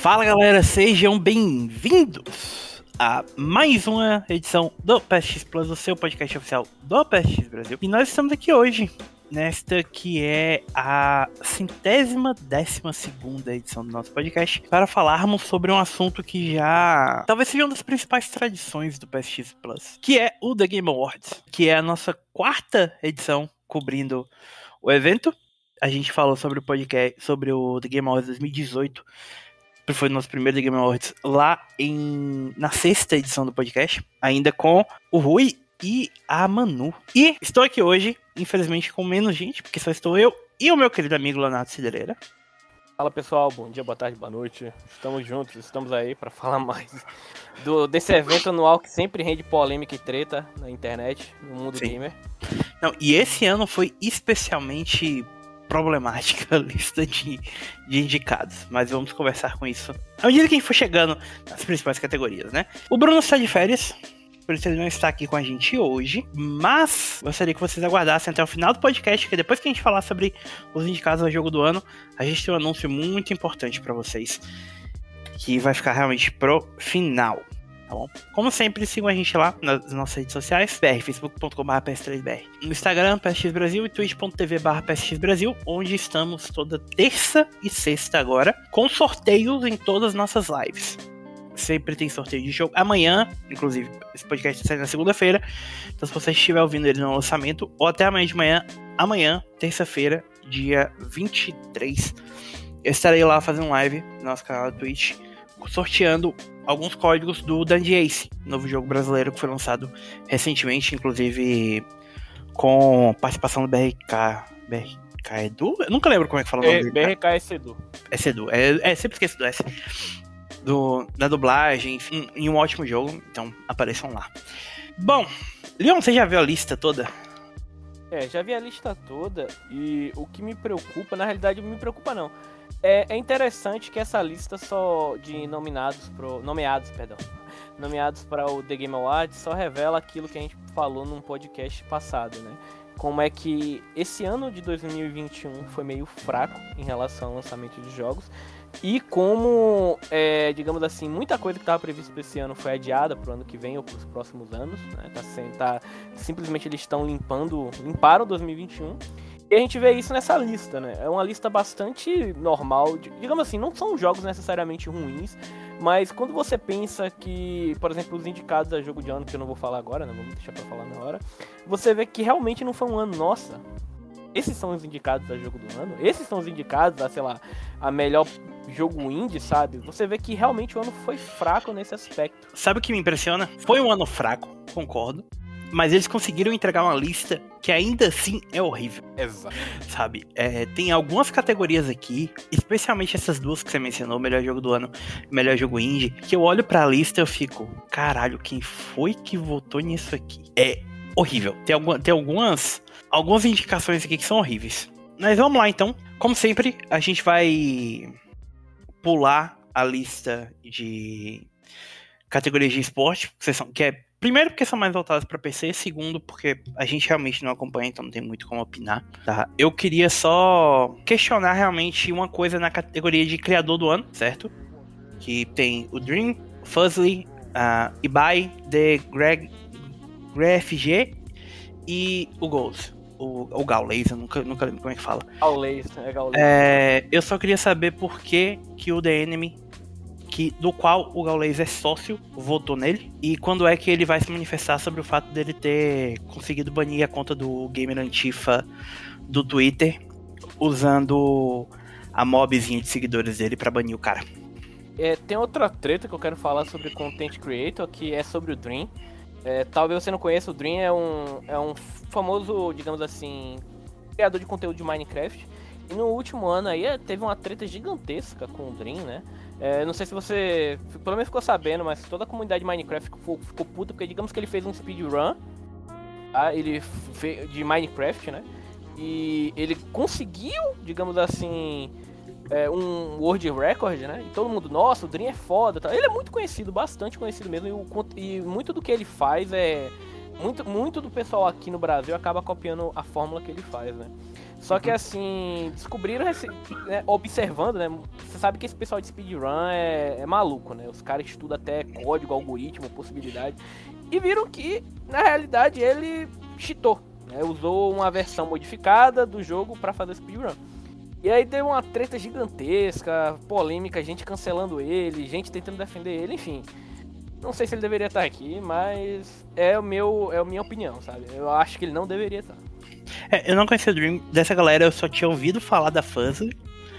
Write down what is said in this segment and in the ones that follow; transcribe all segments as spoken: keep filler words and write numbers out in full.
Fala galera, sejam bem-vindos a mais uma edição do P S X Plus, o seu podcast oficial do P S X Brasil. E nós estamos aqui hoje, nesta que é a centésima décima segunda edição do nosso podcast, para falarmos sobre um assunto que já talvez seja uma das principais tradições do P S X Plus, que é o The Game Awards, que é a nossa quarta edição cobrindo o evento. A gente falou sobre o podcast, sobre o The Game Awards dois mil e dezoito, que foi o nosso primeiro The Game Awards lá em, na sexta edição do podcast, ainda com o Rui e a Manu. E estou aqui hoje, infelizmente com menos gente, porque só estou eu e o meu querido amigo Leonardo Cidreira. Fala pessoal, bom dia, boa tarde, boa noite. Estamos juntos, estamos aí para falar mais do, desse evento anual que sempre rende polêmica e treta na internet, no mundo Sim. gamer. Não, e esse ano foi especialmente problemática a lista de, de indicados, mas vamos conversar com isso à medida que a gente for chegando nas principais categorias, né? O Bruno está de férias, por isso ele não está aqui com a gente hoje, mas gostaria que vocês aguardassem até o final do podcast, que depois que a gente falar sobre os indicados ao jogo do ano, a gente tem um anúncio muito importante para vocês, que vai ficar realmente pro final, tá bom? Como sempre, sigam a gente lá nas nossas redes sociais, b r facebook ponto com barra p s três b r, no Instagram, P S X Brasil, e twitch ponto t v barra p s x brasil, onde estamos toda terça e sexta agora, com sorteios em todas as nossas lives. Sempre tem sorteio de jogo. Amanhã, inclusive, esse podcast sai na segunda-feira, então se você estiver ouvindo ele no lançamento, ou até amanhã de manhã, amanhã, terça-feira, dia vinte e três, eu estarei lá fazendo live no nosso canal do Twitch, sorteando alguns códigos do Dandy Ace, novo jogo brasileiro que foi lançado recentemente, inclusive com participação do B R K. B R K Edu? Eu nunca lembro como é que fala o nome dele. B R K é Edu. É Edu, é, é sempre esqueço do S. Do, da dublagem, enfim, em um ótimo jogo, então apareçam lá. Bom, Leon, você já viu a lista toda? É, já vi a lista toda e o que me preocupa, na realidade não me preocupa não. É, é interessante que essa lista só de nominados pro, nomeados, perdão, nomeados para o The Game Awards só revela aquilo que a gente falou num podcast passado, né? Como é que esse ano de dois mil e vinte e um foi meio fraco em relação ao lançamento de jogos. E como, é, digamos assim, muita coisa que estava prevista para esse ano foi adiada para o ano que vem ou para os próximos anos, né? Tá, tá, simplesmente eles estão limpando, limparam dois mil e vinte e um. E a gente vê isso nessa lista, né? É uma lista bastante normal, digamos assim, não são jogos necessariamente ruins, mas quando você pensa que, por exemplo, os indicados a jogo de ano, que eu não vou falar agora, né? Vamos deixar para falar na hora, você vê que realmente não foi um ano, nossa, esses são os indicados a jogo do ano, esses são os indicados a, sei lá, a melhor jogo indie, sabe? Você vê que realmente o ano foi fraco nesse aspecto. Sabe o que me impressiona? Foi um ano fraco, concordo, mas eles conseguiram entregar uma lista que ainda assim é horrível. Exato. Sabe? É, tem algumas categorias aqui, especialmente essas duas que você mencionou, melhor jogo do ano, melhor jogo indie, que eu olho pra lista e eu fico, caralho, quem foi que votou nisso aqui? É horrível. Tem, alguma, tem algumas, algumas indicações aqui que são horríveis. Mas vamos lá então. Como sempre, a gente vai pular a lista de categorias de esporte, que, são, que é, primeiro porque são mais voltadas para P C, segundo porque a gente realmente não acompanha, então não tem muito como opinar, tá? Eu queria só questionar realmente uma coisa na categoria de criador do ano, certo? Que tem o Dream, Fuzzly, uh, Ibai, The Greg, Greg G e o Ghost. O, o Gaules, eu nunca, nunca lembro como é que fala. Gaules, é Gaules. É, eu só queria saber por que, que o The Enemy, que, do qual o Gaules é sócio, votou nele. E quando é que ele vai se manifestar sobre o fato dele ter conseguido banir a conta do Gamer Antifa do Twitter, usando a mobzinha de seguidores dele pra banir o cara. É, tem outra treta que eu quero falar sobre Content Creator, que é sobre o Dream. É, talvez você não conheça, o Dream é um, é um famoso, digamos assim, criador de conteúdo de Minecraft. E no último ano aí teve uma treta gigantesca com o Dream, né? É, não sei se você, pelo menos ficou sabendo, mas toda a comunidade de Minecraft ficou, ficou puta, porque digamos que ele fez um speedrun, tá? Ele fez, de Minecraft, né? E ele conseguiu, digamos assim, é, um world record, né? E todo mundo, nossa, o Dream é foda, tá? Ele é muito conhecido, bastante conhecido mesmo, e, o, e muito do que ele faz é... Muito, muito do pessoal aqui no Brasil acaba copiando a fórmula que ele faz, né? Só que assim, descobriram, né, observando, né? Você sabe que esse pessoal de speedrun é, é maluco, né? Os caras estudam até código, algoritmo, possibilidade. E viram que, na realidade, ele cheatou, né? Usou uma versão modificada do jogo pra fazer speedrun. E aí deu uma treta gigantesca, polêmica, gente cancelando ele, gente tentando defender ele, enfim. Não sei se ele deveria estar aqui, mas é, o meu, é a minha opinião, sabe? Eu acho que ele não deveria estar. É, eu não conhecia o Dream, dessa galera eu só tinha ouvido falar da Fuzzy.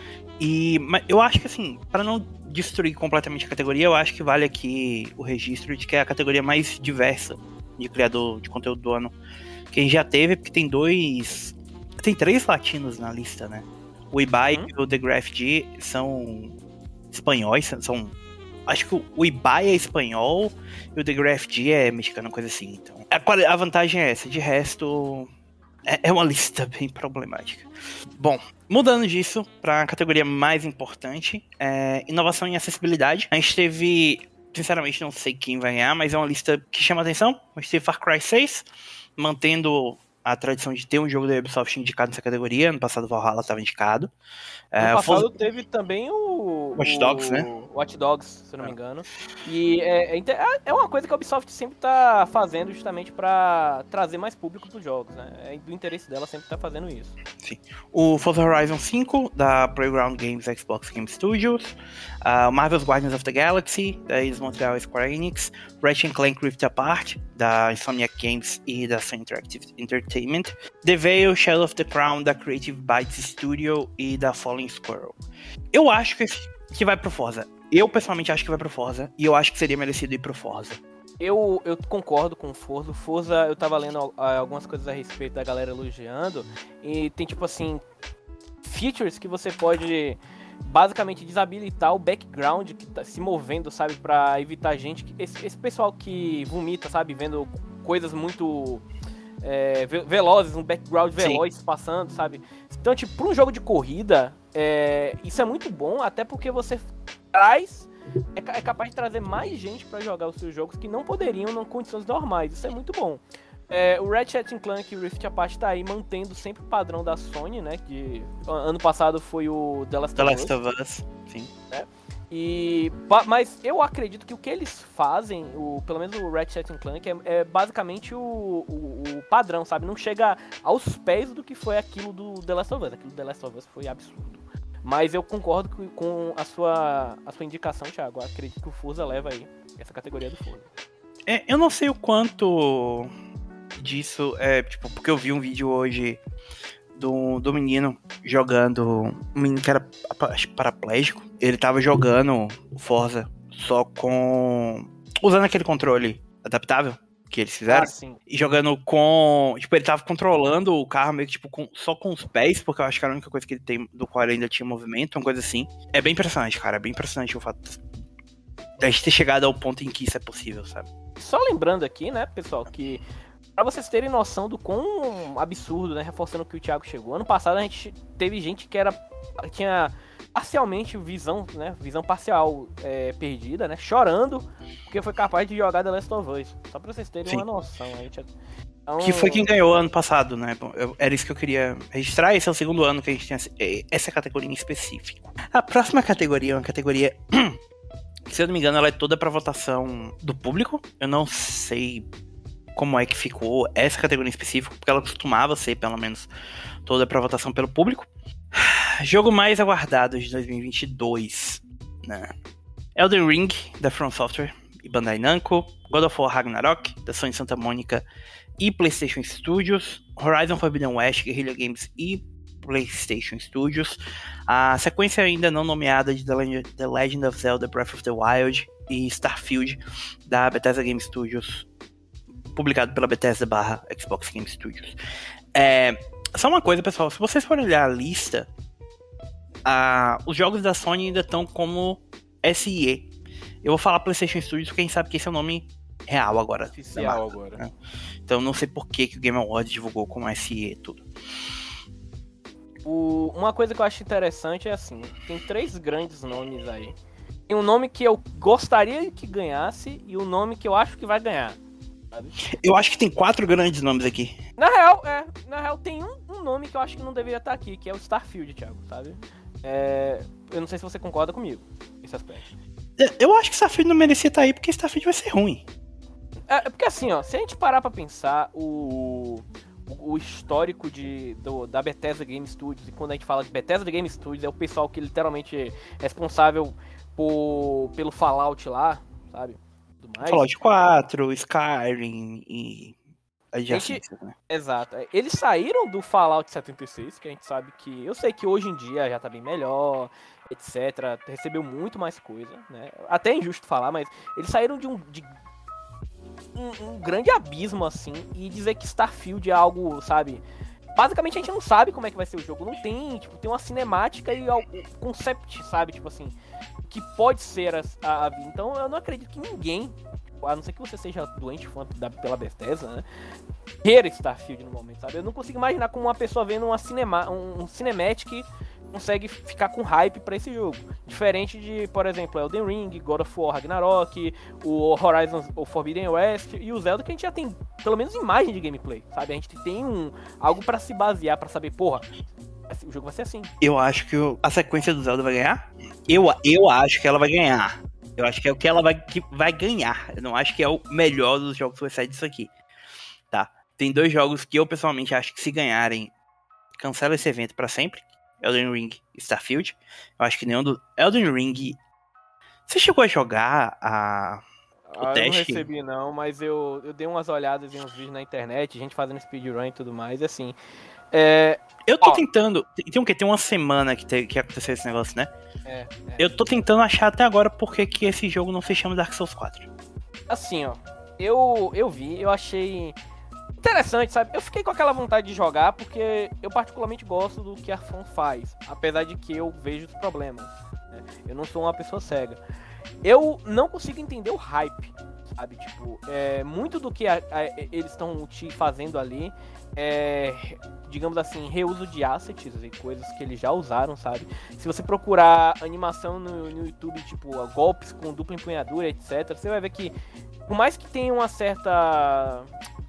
E mas eu acho que assim, para não destruir completamente a categoria, eu acho que vale aqui o registro de que é a categoria mais diversa de criador de conteúdo do ano que a gente já teve, porque tem dois... Tem três latinos na lista, né? O Ibai hum? e o The Graph G são espanhóis, são... Acho que o Ibai é espanhol e o The Graph G é mexicano, coisa assim. Então, a, a vantagem é essa, de resto... É uma lista bem problemática. Bom, mudando disso para a categoria mais importante, é inovação em acessibilidade. A gente teve, sinceramente não sei quem vai ganhar, mas é uma lista que chama atenção. A gente teve Far Cry seis, mantendo a tradição de ter um jogo da Ubisoft indicado nessa categoria. No passado o Valhalla estava indicado. No é, passado foi... teve também o... Watch Dogs, o... né? Watch Dogs, se eu não me engano. E é, é uma coisa que a Ubisoft sempre tá fazendo justamente pra trazer mais público pros jogos, né? É do interesse dela sempre tá fazendo isso. Sim. O Forza Horizon cinco, da Playground Games Xbox Game Studios. Uh, Marvel's Guardians of the Galaxy, da Eidos Montreal Square Enix. Ratchet and Clank Rift Apart, da Insomniac Games e da Sony Interactive Entertainment. The Veil, Shadow of the Crown, da Creative Bytes Studio e da Fallen Squirrel. Eu acho que, que vai pro Forza. Eu, pessoalmente, acho que vai pro Forza. E eu acho que seria merecido ir pro Forza. Eu, eu concordo com o Forza. O Forza, eu tava lendo algumas coisas a respeito da galera elogiando. E tem, tipo assim, features que você pode basicamente desabilitar o background que tá se movendo, sabe? Pra evitar gente... Que, esse, esse pessoal que vomita, sabe? Vendo coisas muito... É, velozes, um background veloz Sim. passando, sabe? Então, tipo, pra um jogo de corrida, é, isso é muito bom, até porque você traz, é, é capaz de trazer mais gente pra jogar os seus jogos que não poderiam em condições normais. Isso é muito bom. É, o Ratchet and Clank Rift Apart tá aí mantendo sempre o padrão da Sony, né? Que ano passado foi o The Last, The Last of Us. Sim. Né? E, mas eu acredito que o que eles fazem, o, pelo menos o Ratchet and Clank, é, é basicamente o, o, o padrão, sabe? Não chega aos pés do que foi aquilo do The Last of Us. Aquilo do The Last of Us foi absurdo. Mas eu concordo com, com a, sua, a sua indicação, Thiago. Eu acredito que o Forza leva aí essa categoria do Forza. É, eu não sei o quanto disso é, tipo, porque eu vi um vídeo hoje do, do menino jogando, um menino que era paraplégico, ele tava jogando o Forza só com, usando aquele controle adaptável que eles fizeram, ah, sim. E jogando com, tipo, ele tava controlando o carro meio que, tipo, com, só com os pés, porque eu acho que era a única coisa que ele tem, do qual ele ainda tinha movimento, uma coisa assim. É bem impressionante, cara, é bem impressionante o fato de a gente ter chegado ao ponto em que isso é possível, sabe? Só lembrando aqui, né, pessoal, que pra vocês terem noção do quão absurdo, né, reforçando que o Thiago chegou, ano passado a gente teve gente que era, tinha parcialmente visão, né, visão parcial é, perdida, né, chorando, porque foi capaz de jogar The Last of Us, só pra vocês terem Sim. uma noção. A gente... então... Que foi quem ganhou ano passado, né, eu, era isso que eu queria registrar, esse é o segundo ano que a gente tem essa categoria em específico. A próxima categoria é uma categoria, se eu não me engano, ela é toda pra votação do público, eu não sei como é que ficou essa categoria em específico, porque ela costumava ser, pelo menos, toda pra votação pelo público. Jogo mais aguardado de dois mil e vinte e dois, né? Elden Ring, da From Software e Bandai Namco, God of War Ragnarok, da Sony Santa Mônica e PlayStation Studios, Horizon Forbidden West, Guerrilla Games e PlayStation Studios, a sequência ainda não nomeada de The Legend of Zelda Breath of the Wild e Starfield, da Bethesda Game Studios, publicado pela Bethesda barra Xbox Game Studios. É, só uma coisa, pessoal, se vocês forem olhar a lista, a, os jogos da Sony ainda estão como S I E. Eu vou falar PlayStation Studios, porque a gente sabe que esse é o nome real agora. Oficial agora. Né? Então não sei por que, que o Game Awards divulgou como S I E tudo. O, uma coisa que eu acho interessante é assim, tem três grandes nomes aí. Tem um nome que eu gostaria que ganhasse e um nome que eu acho que vai ganhar. Eu acho que tem quatro grandes nomes aqui. Na real, é. Na real, tem um, um um nome que eu acho que não deveria estar aqui, que é o Starfield, Thiago, sabe? É, eu não sei se você concorda comigo nesse aspecto. Eu acho que Starfield não merecia estar aí porque Starfield vai ser ruim. É, porque assim, ó, se a gente parar pra pensar o, o histórico de, do, da Bethesda Game Studios, e quando a gente fala de Bethesda Game Studios, é o pessoal que literalmente é responsável por, pelo Fallout lá, sabe? Tudo mais. Fallout quatro, Skyrim e adjacências, né? Exato. Eles saíram do Fallout setenta e seis, que a gente sabe que... Eu sei que hoje em dia já tá bem melhor, etcétera. Recebeu muito mais coisa, né? Até é injusto falar, mas eles saíram de um... De um, um grande abismo, assim, e dizer que Starfield é algo, sabe... Basicamente a gente não sabe como é que vai ser o jogo. Não tem, tipo, tem uma cinemática e o concept, sabe? Tipo assim, que pode ser a, a, a... Então eu não acredito que ninguém... A não ser que você seja doente fã da, pela Bethesda, né? Queira Starfield no momento, sabe? Eu não consigo imaginar como uma pessoa vendo uma cinema, um, um cinematic consegue ficar com hype pra esse jogo. Diferente de, por exemplo, Elden Ring, God of War Ragnarok, o Horizon o Forbidden West e o Zelda, que a gente já tem pelo menos imagem de gameplay, sabe? A gente tem um, algo pra se basear, pra saber, porra, o jogo vai ser assim. Eu acho que a sequência do Zelda vai ganhar. Eu, eu acho que ela vai ganhar. Eu acho que é o que ela vai, que vai ganhar. Eu não acho que é o melhor dos jogos que vai sair disso aqui. Tá. Tem dois jogos que eu pessoalmente acho que se ganharem, cancela esse evento pra sempre. Elden Ring e Starfield. Eu acho que nenhum do... Elden Ring... Você chegou a jogar a... o ah, teste? Eu não recebi não, mas eu, eu dei umas olhadas em uns vídeos na internet, gente fazendo speedrun e tudo mais, assim... É... Eu tô Ó, tentando... Tem, tem o quê? Tem uma semana que, te, que aconteceu esse negócio, né? É, é. Eu tô tentando achar até agora porque que esse jogo não se chama Dark Souls quatro. Assim, ó, eu, eu vi, eu achei interessante, sabe? Eu fiquei com aquela vontade de jogar porque eu particularmente gosto do que a From faz, apesar de que eu vejo os problemas, né? Eu não sou uma pessoa cega. Eu não consigo entender o hype, sabe? Tipo, é, muito do que a, a, eles estão te fazendo ali é, digamos assim, reuso de assets e coisas que eles já usaram, sabe? Se você procurar animação no, no YouTube, tipo, golpes com dupla empunhadura, etcétera, você vai ver que, por mais que tenha uma certa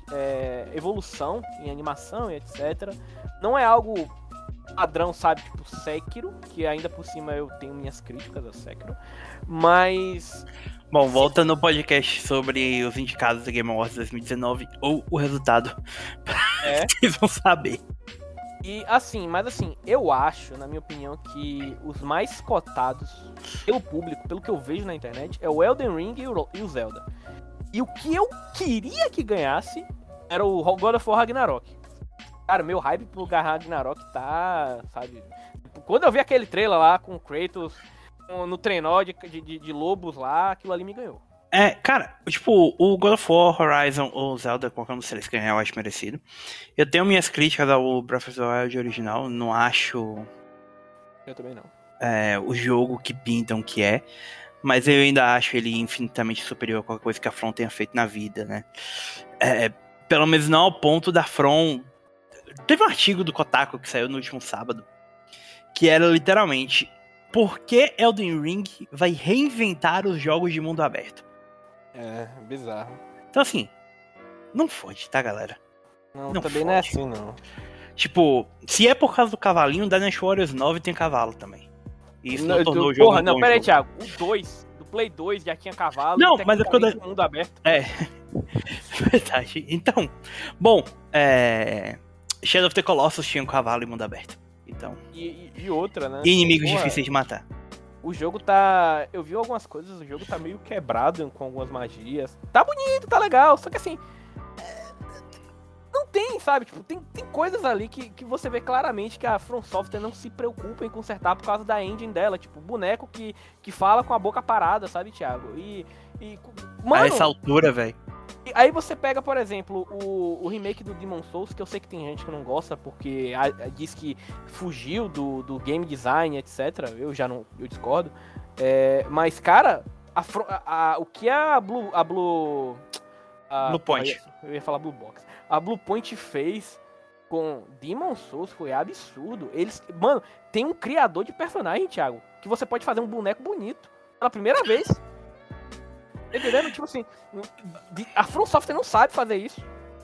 é, evolução em animação e etcétera, não é algo padrão, sabe? Tipo, Sekiro, que ainda por cima eu tenho minhas críticas a Sekiro, mas... Bom, volta no podcast sobre os indicados do Game Awards dois mil e dezenove ou o resultado. É. Vocês vão saber. E assim, mas assim, eu acho, na minha opinião, que os mais cotados pelo público, pelo que eu vejo na internet, é o Elden Ring e o, e o Zelda. E o que eu queria que ganhasse era o God of War Ragnarok. Cara, meu hype pro Ragnarok tá, sabe... Quando eu vi aquele trailer lá com o Kratos no trenó de, de, de lobos lá, aquilo ali me ganhou. É, cara, tipo, o God of War, Horizon ou Zelda, qualquer um dos três que ganhar, eu acho merecido. Eu tenho minhas críticas ao Breath of the Wild original, não acho... Eu também não. É, o jogo que pintam que é, mas eu ainda acho ele infinitamente superior a qualquer coisa que a From tenha feito na vida, né? É, pelo menos não ao ponto da From... Teve um artigo do Kotaku que saiu no último sábado, que era literalmente... Por que Elden Ring vai reinventar os jogos de mundo aberto? É, bizarro. Então assim, não fode, tá, galera? Não, não também fode. não é assim, não. Tipo, se é por causa do cavalinho, Dynasty Warriors nove tem cavalo também. E isso não, não tornou do, o jogo Porra, um não, bom pera aí, jogo. Thiago. O dois, do Play dois já tinha cavalo. Não, mas é porque eu... mundo aberto. É, verdade. Então, bom, é... Shadow of the Colossus tinha um cavalo e mundo aberto. Então... E, e, e outra, né? E inimigos Porra, difíceis de matar. O jogo tá... Eu vi algumas coisas, o jogo tá meio quebrado com algumas magias. Tá bonito, tá legal, só que assim... Não tem, sabe? Tipo, tem, tem coisas ali que, que você vê claramente que a From Software não se preocupa em consertar por causa da engine dela. Tipo, boneco que, que fala com a boca parada, sabe, Thiago? E... e mano, a essa altura, velho. Aí você pega, por exemplo, o, o remake do Demon's Souls, que eu sei que tem gente que não gosta porque a, a, diz que fugiu do, do game design, etcétera. Eu já não, eu discordo. É, mas, cara, a, a, a, o que a Blue... A Blue, a, Blue Point. Porra, eu ia falar Blue Box. A Blue Point fez com Demon's Souls foi absurdo. Eles, mano, tem um criador de personagem, Thiago, que você pode fazer um boneco bonito pela primeira vez. Entendendo? Tipo assim, a From Software não sabe fazer isso.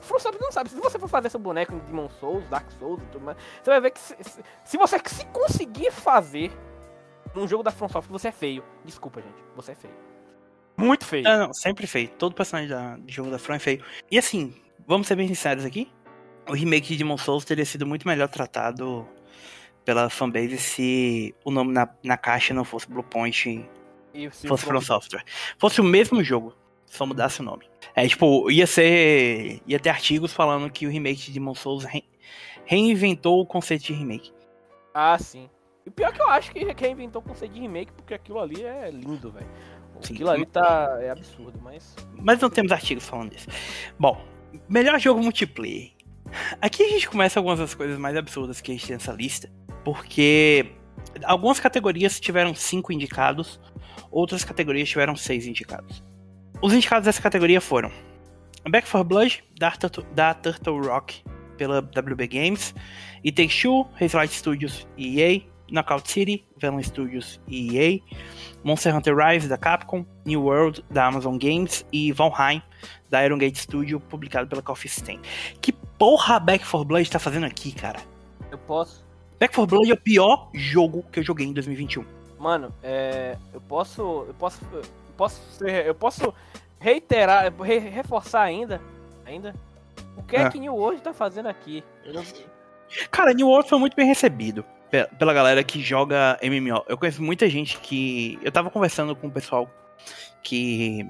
From Software não sabe. Se você for fazer seu boneco em Demon Souls, Dark Souls e tudo mais, você vai ver que se, se, se você se conseguir fazer num jogo da From Software, você é feio. Desculpa, gente. Você é feio. Muito feio. Não, não, sempre feio. Todo personagem da, do jogo da From é feio. E assim, vamos ser bem sinceros aqui, o remake de Demon Souls teria sido muito melhor tratado pela fanbase se o nome na, na caixa não fosse Bluepoint e fosse From Software. Fosse o mesmo jogo, só mudasse o nome. É, tipo, ia ser... ia ter artigos falando que o remake de Demon Souls re, reinventou o conceito de remake. Ah, sim. E o pior é que eu acho que reinventou o conceito de remake, porque aquilo ali é lindo, velho. Aquilo ali tá... é absurdo, mas... Mas não temos artigos falando disso. Bom, melhor jogo multiplayer. Aqui a gente começa algumas das coisas mais absurdas que a gente tem nessa lista, porque algumas categorias tiveram cinco indicados, outras categorias tiveram seis indicados. Os indicados dessa categoria foram Back four Blood, da, da Turtle Rock, pela W B Games, It Takes Two, Hazelight Studios e E A, Knockout City, Venom Studios e E A, Monster Hunter Rise, da Capcom, New World, da Amazon Games e Valheim, da Iron Gate Studio, publicado pela Coffee Stain. Que porra Back four Blood tá fazendo aqui, cara? Eu posso... Back four Blood é o pior jogo que eu joguei em dois mil e vinte e um. Mano, é... Eu posso... Eu posso... Eu posso, ser... eu posso reiterar, re... reforçar ainda, ainda, o que é, é que New World tá fazendo aqui? Eu... Cara, New World foi muito bem recebido pela galera que joga M M O. Eu conheço muita gente que... Eu tava conversando com o pessoal que...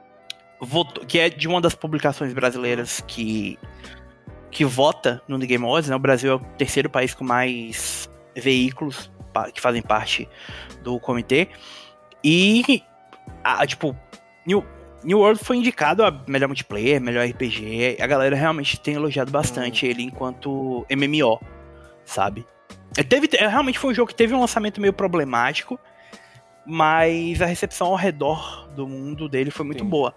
votou, que é de uma das publicações brasileiras que, que vota no The Game Awards, né? O Brasil é o terceiro país com mais veículos que fazem parte do comitê. E, a, tipo, New, New World foi indicado a melhor multiplayer, melhor R P G. A galera realmente tem elogiado bastante hum. ele enquanto M M O, sabe? Ele teve, realmente foi um jogo que teve um lançamento meio problemático, mas a recepção ao redor do mundo dele foi muito Sim. boa.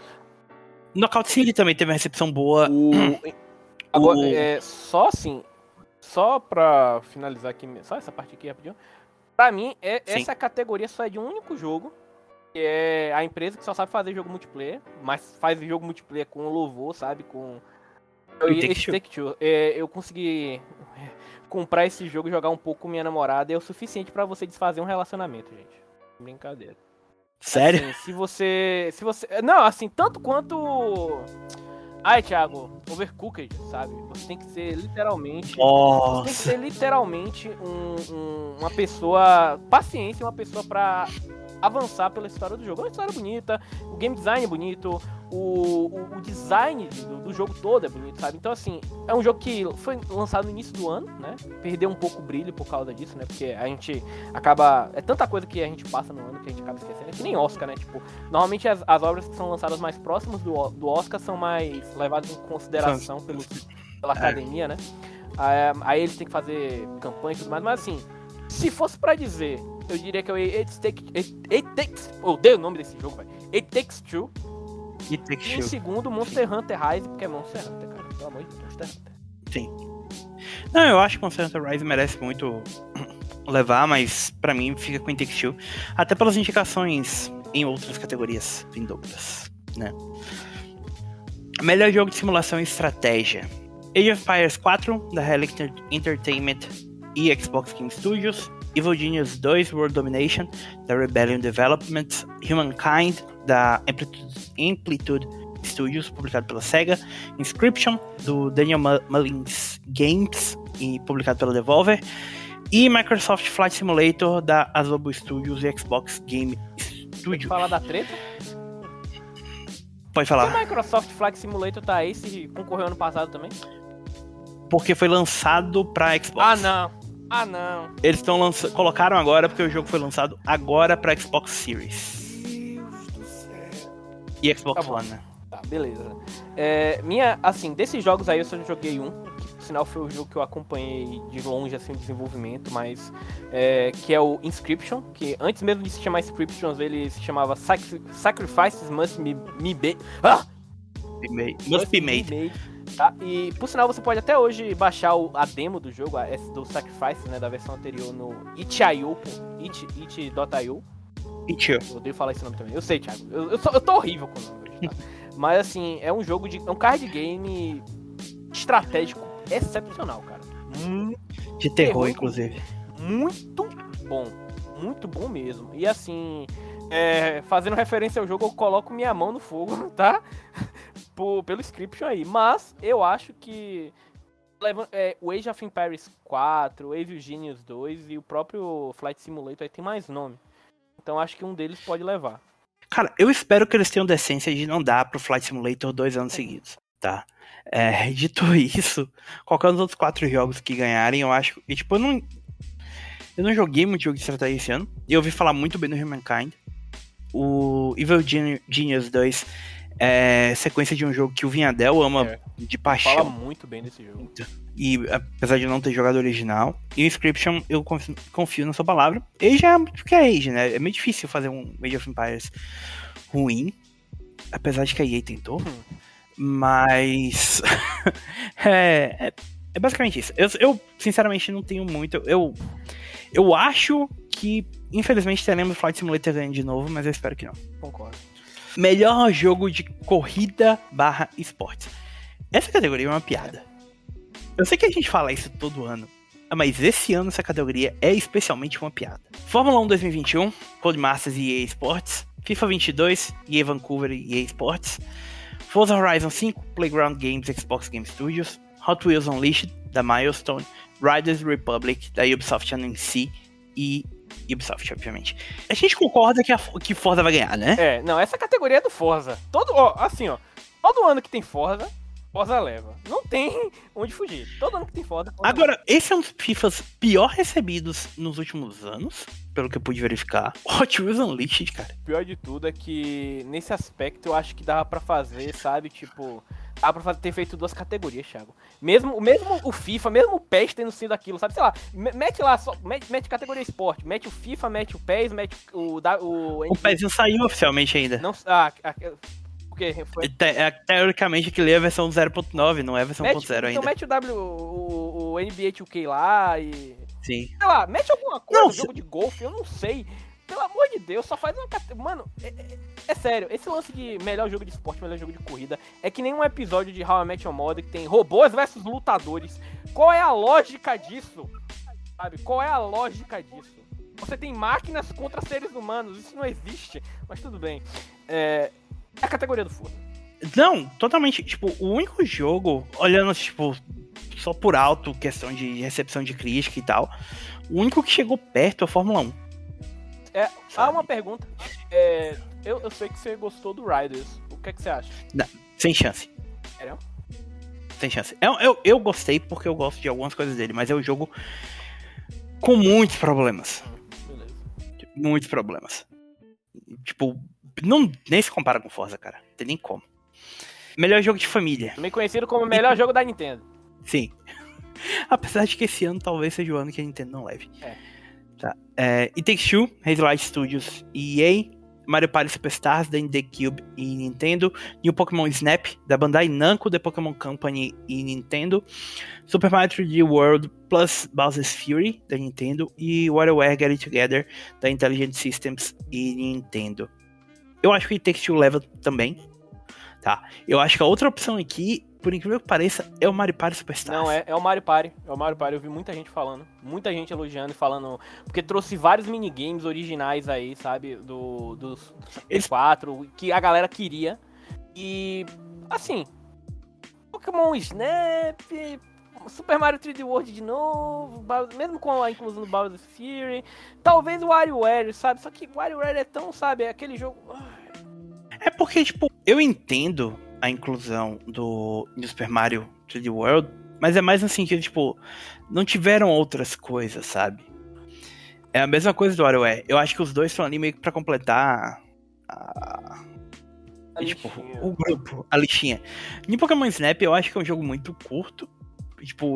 Knockout City também teve uma recepção boa. O... Agora, o... É, só assim, só pra finalizar aqui, só essa parte aqui rapidinho. Pra mim, é, essa categoria só é de um único jogo, que é a empresa que só sabe fazer jogo multiplayer, mas faz jogo multiplayer com louvor, sabe? Com. Eu, esse Take Two. É, eu consegui comprar esse jogo e jogar um pouco com minha namorada, é o suficiente pra você desfazer um relacionamento, gente. Brincadeira. Sério? Assim, se você. Se você. Não, assim, tanto quanto. Ai, Thiago, Overcooked, sabe? Você tem que ser literalmente. Nossa. Você tem que ser literalmente um, um, uma pessoa. Paciência, uma pessoa pra avançar pela história do jogo. É uma história bonita, o game design é bonito, o, o, o design do, do jogo todo é bonito, sabe? Então, assim, é um jogo que foi lançado no início do ano, né? Perdeu um pouco o brilho por causa disso, né? Porque a gente acaba... É tanta coisa que a gente passa no ano que a gente acaba esquecendo. É que nem Oscar, né? Tipo, normalmente as, as obras que são lançadas mais próximas do, do Oscar são mais levadas em consideração pelo, pela academia, né? Aí, aí eles têm que fazer campanha e tudo mais, mas assim, se fosse pra dizer... Eu diria que é o It Takes... It, It Takes... Eu dei o nome desse jogo, velho. It Takes Two. It Takes E em Two. segundo, Monster Hunter Rise, porque é Monster Hunter, cara. Pelo amor de Deus, Monster Hunter. Sim. Não, eu acho que Monster Hunter Rise merece muito levar, mas pra mim fica com It Takes Two. Até pelas indicações em outras categorias vindouras, né? Melhor jogo de simulação e estratégia. Age of Empires quatro, da Relic Entertainment e Xbox Game Studios. Evil Genius dois, World Domination, da Rebellion Development. Humankind, da Amplitude, Amplitude Studios, publicado pela Sega. Inscription, do Daniel Mullins Games, e publicado pela Devolver. E Microsoft Flight Simulator, da Asobo Studios e Xbox Game Studios. Pode falar da treta? Pode falar. O Microsoft Flight Simulator tá aí, se concorreu ano passado também? Porque foi lançado pra Xbox. Ah, não. Ah, não. Eles estão lança... colocaram agora porque o jogo foi lançado agora pra Xbox Series. Deus do céu. E Xbox Tá One, né? Tá, beleza. É, minha, assim, desses jogos aí eu só joguei um, que por sinal foi o jogo que eu acompanhei de longe, assim, o desenvolvimento, mas é, que é o Inscription, que antes mesmo de se chamar Inscriptions, ele se chamava Sacri- Sacrifices Must Be, me be... ah! Be made. Must be made. Tá? E por sinal você pode até hoje baixar o, a demo do jogo, a, do Sacrifice, né, da versão anterior no itch ponto i o, it, it ponto i o. Itch. Eu odeio falar esse nome também. Eu sei, Thiago. Eu, eu, sou, eu tô horrível com o nome hoje, tá? Mas assim, é um jogo de. É um card game estratégico excepcional, cara. Muito de terror, terror inclusive. Muito bom. Muito bom mesmo. E assim, é, fazendo referência ao jogo, eu coloco minha mão no fogo, tá? Por, pelo script aí. Mas eu acho que é, o Age of Empires quatro, o Age of Genius dois e o próprio Flight Simulator aí tem mais nome. Então acho que um deles pode levar. Cara, eu espero que eles tenham decência de não dar pro Flight Simulator dois anos seguidos, tá? É, dito isso, qualquer um dos outros quatro jogos que ganharem, eu acho... E, tipo, eu não... Eu não joguei muito jogo de estratégia esse ano. E eu ouvi falar muito bem do Humankind. O Evil Genius dois é sequência de um jogo que o Vinhadel ama é, de paixão. Fala muito bem desse jogo. E apesar de não ter jogado original. E o Inscription, eu confio, confio na sua palavra. Age é porque é Age, né? É meio difícil fazer um Age of Empires ruim. Apesar de que a E A tentou. Hum. Mas... é, é, é basicamente isso. Eu, eu, sinceramente, não tenho muito... Eu... Eu acho que, infelizmente, teremos Flight Simulator ganhando de novo, mas eu espero que não. Concordo. Melhor jogo de corrida barra esportes. Essa categoria é uma piada. Eu sei que a gente fala isso todo ano, mas esse ano essa categoria é especialmente uma piada. Fórmula um dois mil e vinte e um, Codemasters e E A Sports. FIFA vinte e dois, E A Vancouver e E A Sports. Forza Horizon cinco, Playground Games, Xbox Game Studios. Hot Wheels Unleashed, da Milestone. Riders Republic, da Ubisoft N C e Ubisoft, obviamente. A gente concorda que, a, que Forza vai ganhar, né? É, não, essa categoria é do Forza. Todo, ó, assim, ó, todo ano que tem Forza, Forza leva. Não tem onde fugir. Todo ano que tem Forza, Forza Agora, leva. Esse é um dos FIFAs pior recebidos nos últimos anos, pelo que eu pude verificar. Hot Wheels Unleashed, cara. O pior de tudo é que, nesse aspecto, eu acho que dava pra fazer, sabe, tipo... Dá pra ter feito duas categorias, Thiago. Mesmo, mesmo o FIFA, mesmo o P E S tendo sido aquilo, sabe? Sei lá, mete lá, só, mete, mete categoria esporte. Mete o FIFA, mete o P E S, mete o... O, o P E S não saiu oficialmente ainda. Não, ah, o que? Foi... Te, teoricamente, aquilo é a versão zero ponto nove, não é a versão mete, um ponto zero ainda. Então mete o, w, o, o N B A dois K lá e... Sim. Sei lá, mete alguma coisa, um jogo de golfe, eu não sei... Pelo amor de Deus, só faz uma categoria. Mano, é, é, é sério, esse lance de melhor jogo de esporte, melhor jogo de corrida, é que nem um episódio de How I Met Your Mother que tem robôs versus lutadores. Qual é a lógica disso? Sabe? Qual é a lógica disso? Você tem máquinas contra seres humanos, isso não existe. Mas tudo bem. É, é a categoria do Forza. Não, totalmente. Tipo, o único jogo, olhando, tipo, só por alto, questão de recepção de crítica e tal, o único que chegou perto é a Fórmula um. É, há uma pergunta. É, eu, eu sei que você gostou do Riders. O que é que você acha? Não, sem chance. Sério? Sem chance. Eu, eu, eu gostei porque eu gosto de algumas coisas dele, mas é um jogo com muitos problemas. Beleza. Muitos problemas. Tipo, não, nem se compara com Forza, cara. Não tem nem como. Melhor jogo de família. Também conhecido como o melhor jogo da Nintendo. Sim. Apesar de que esse ano talvez seja o ano que a Nintendo não leve. É. Tá. É, It Takes Two, Hazelight Studios e E A, Mario Party Superstars da The Cube e Nintendo, New Pokémon Snap da Bandai Namco, The Pokémon Company e Nintendo, Super Mario três D World plus Bowser's Fury da Nintendo e WarioWare Get It Together da Intelligent Systems e Nintendo. Eu acho que It Takes Two leva também, tá? Eu acho que a outra opção aqui, por incrível que pareça, é o Mario Party Superstars. Não, é, é o Mario Party. É o Mario Party. Eu vi muita gente falando. Muita gente elogiando e falando. Porque trouxe vários minigames originais aí, sabe? Do, do, do Eles... quatro, que a galera queria. E, assim, Pokémon Snap, Super Mario três D World de novo, mesmo com a inclusão do Bowser's Fury. Talvez o WarioWare, sabe? Só que o WarioWare é tão, sabe? É aquele jogo... É porque, tipo, eu entendo a inclusão do, do Super Mario três D World, mas é mais no sentido, tipo, não tiveram outras coisas, sabe? É a mesma coisa do WarioWare. Eu acho que os dois estão ali meio que pra completar a... a tipo, o grupo, a listinha. Em Pokémon Snap, eu acho que é um jogo muito curto. Tipo,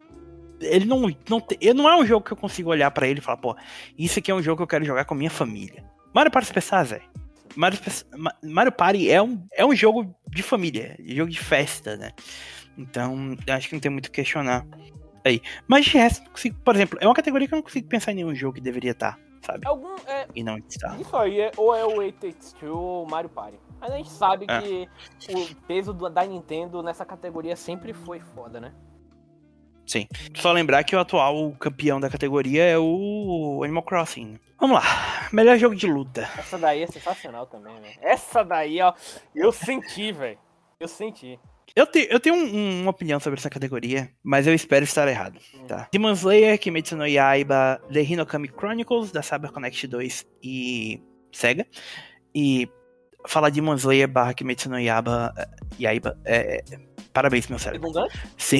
ele não, não, ele não é um jogo que eu consigo olhar pra ele e falar, pô, isso aqui é um jogo que eu quero jogar com a minha família. Mario Party Superstars, Zé. Mario, Mario Party é um, é um jogo de família, jogo de festa, né? Então, acho que não tem muito o que questionar aí. Mas de resto, não consigo, por exemplo, é uma categoria que eu não consigo pensar em nenhum jogo que deveria estar, sabe? Algum, é, e não está. Isso aí, é, ou é o It Takes Two ou o Mario Party. Mas a gente sabe É. que o peso do- da Nintendo nessa categoria sempre foi foda, né? Sim. Só lembrar que o atual campeão da categoria é o Animal Crossing. Vamos lá. Melhor jogo de luta. Essa daí é sensacional também, velho. Essa daí, ó, eu senti, velho. Eu senti. Eu, te, eu tenho um- um- uma opinião sobre essa categoria, mas eu espero estar errado, tá? Demon Slayer, Kimetsu no Yaiba, The Hinokami Chronicles, da CyberConnect dois e Sega. E falar Demon Slayer barra Kimetsu no Yaiba, Yaiba é... Parabéns, meu cérebro. Redundante? Sim.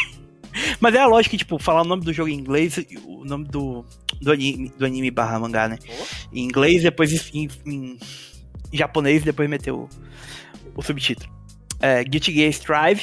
Mas é a lógica que, tipo, falar o nome do jogo em inglês e o nome do, do, anime, do anime barra mangá, né? Oh. Em inglês, depois em, em japonês, depois meteu o, o subtítulo. É, Guilty Gear Strive,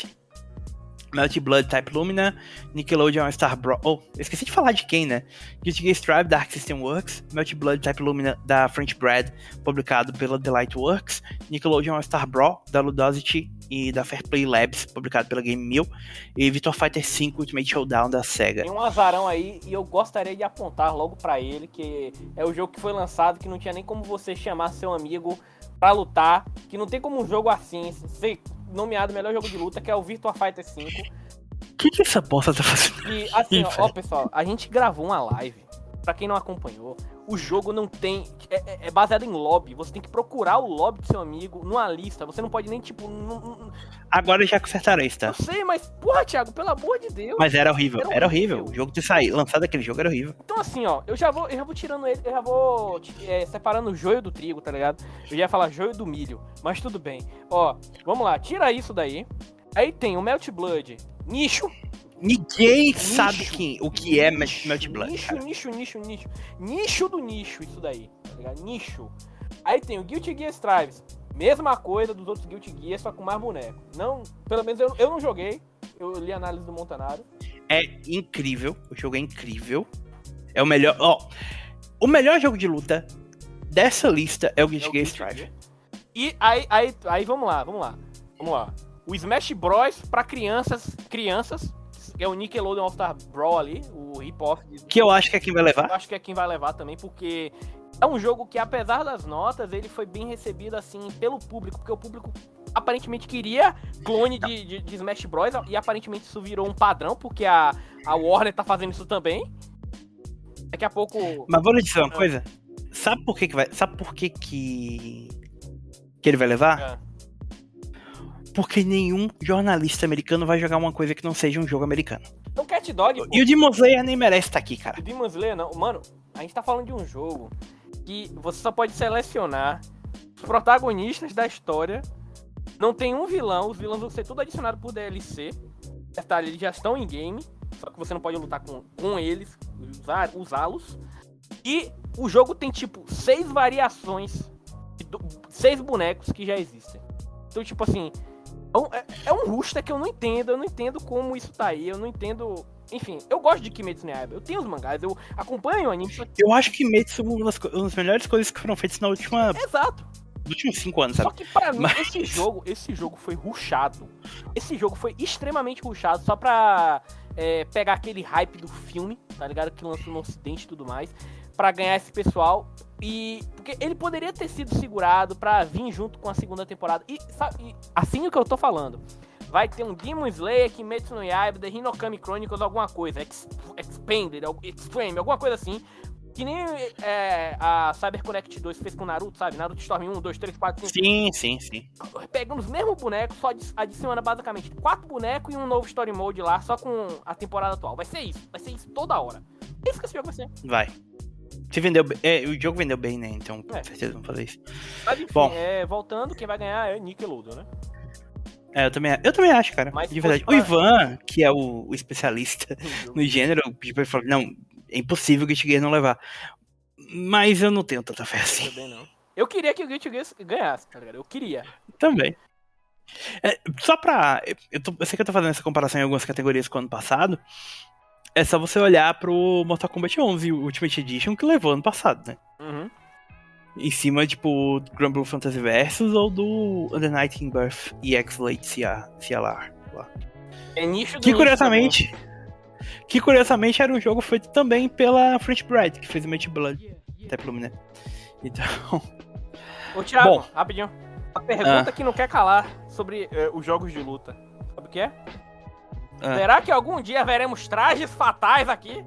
Melty Blood Type Lumina, Nickelodeon Star Bro... Oh, eu esqueci de falar de quem, né? Guilty Gear Strive, da Arc System Works, Melty Blood Type Lumina, da French Bread, publicado pela Delight Works, Nickelodeon Star Bro, da Ludosity e da Fairplay Labs, publicado pela Game Mill, e Virtua Fighter cinco Ultimate Showdown, da Sega. Tem um azarão aí e eu gostaria de apontar logo pra ele que é o jogo que foi lançado, que não tinha nem como você chamar seu amigo pra lutar, que não tem como um jogo assim ser nomeado melhor jogo de luta, que é o Virtua Fighter cinco. O que, que essa bosta tá fazendo? E assim, ó, Ih, ó, pessoal, a gente gravou uma live. Pra quem não acompanhou, o jogo não tem. É, é- é baseado em lobby. Você tem que procurar o lobby do seu amigo numa lista. Você não pode nem, tipo. Não, não- Agora já consertaram isso, tá? eu sei, mas, porra, Thiago, pelo amor de Deus. Mas era horrível, Era era horrível. horrível. O jogo ter saído, lançado aquele jogo era horrível. Então, assim, ó, eu já vou, eu já vou tirando ele, eu já vou é, separando o joio do trigo, tá ligado? Eu ia falar joio do milho, mas tudo bem. Ó, vamos lá, tira isso daí. Aí tem o Melt Blood, nicho. Ninguém Nicho. sabe quem, o que é Nicho, Melt Blood, Nicho, cara. nicho, nicho, nicho. Nicho do nicho, isso daí, tá ligado? Nicho. Aí tem o Guilty Gear Strive. Mesma coisa dos outros Guilty Gear, só com mais boneco. Não, pelo menos eu, eu não joguei. Eu li a análise do Montanaro. É incrível, o jogo é incrível. É o melhor, ó. O melhor jogo de luta dessa lista é o Guilty É o Gear Guilty Strive. Gear. E aí, aí, aí, vamos lá, vamos lá. Vamos lá. O Smash Bros pra crianças, crianças, que é o Nickelodeon All-Star Brawl ali, o hip-hop. Que eu acho que é quem vai Eu levar. acho que é quem vai levar também, porque é um jogo que, apesar das notas, ele foi bem recebido, assim, pelo público, porque o público aparentemente queria clone de, de, de Smash Bros, e aparentemente isso virou um padrão, porque a, a Warner tá fazendo isso também. Daqui a pouco... Mas vou lhe dizer uma coisa. Sabe por que que vai, sabe por que que que ele vai levar? Ah, Porque nenhum jornalista americano vai jogar uma coisa que não seja um jogo americano. então Cat Dog, pô, E o Demon Slayer nem merece estar aqui, cara. o Demon Slayer não. Mano, a gente tá falando de um jogo que você só pode selecionar os protagonistas da história. Não tem um vilão, os vilões vão ser tudo adicionado por D L C. Detalhe, eles já estão em game, só que você não pode lutar com, com eles, usar, usá-los. E o jogo tem tipo seis variações, de do- seis bonecos que já existem. Então, tipo assim, é um, é- é um rusta que eu não entendo, eu não entendo como isso tá aí, eu não entendo. Enfim, eu gosto de Kimetsu no Yaiba, eu tenho os mangás, eu acompanho o anime. Só que... Eu acho que Metsu é uma das, co- uma das melhores coisas que foram feitas na última, Exato. nos últimos cinco anos, Só sabe? que pra mim, Mas- esse jogo, esse jogo foi rushado. Esse jogo foi extremamente rushado só pra é, pegar aquele hype do filme, tá ligado? Que lançou no ocidente e tudo mais. Pra ganhar esse pessoal. E. Porque ele poderia ter sido segurado pra vir junto com a segunda temporada. E, sabe, e assim o que eu tô falando. Vai ter um Demon Slayer, Kimetsu no Yaiba, The Hinokami Chronicles, alguma coisa. Ex Expanded, algo- Extreme, alguma coisa assim. Que nem é, a CyberConnect dois fez com Naruto, sabe? Naruto Storm um, dois, três, quatro, cinco. Sim, sim, sim. Pegando os mesmos bonecos, só adi- adicionando basicamente quatro bonecos e um novo Story Mode lá, só com a temporada atual. Vai ser isso. Vai ser isso toda hora. É isso que esse jogo vai ser. Vai. Se vendeu bem. É, o jogo vendeu bem, né? Então, com É. certeza vão fazer isso. Mas enfim, Bom. é, voltando, quem vai ganhar é Nickelodeon, né? É, eu também, eu também acho, cara. Mas de verdade. fosse O Ivan, que é o, o especialista no gênero, pediu pra ele falar: não, é impossível o Guilty Gear não levar. Mas eu não tenho tanta fé assim. Também não. Eu queria que o Guilty Gear ganhasse, tá ligado? Eu queria. Também. É, só pra. Eu, tô- eu sei que eu tô fazendo essa comparação em algumas categorias com o ano passado. É só você olhar pro Mortal Kombat onze, o Ultimate Edition, que levou ano passado, né? Uhum. Em cima, tipo, do Grand Blue Fantasy Versus ou do The Night in Birth E X Late C L R. Lá. É nicho do Que nicho curiosamente. Que curiosamente era um jogo feito também pela French Bread, que fez o Match Blood. Até pelo né? Então. também. Ô, Thiago, Bom. rapidinho. pergunta Ah. que não quer calar sobre eh, os jogos de luta. Sabe o que é? Ah. Será que algum dia veremos trajes fatais aqui?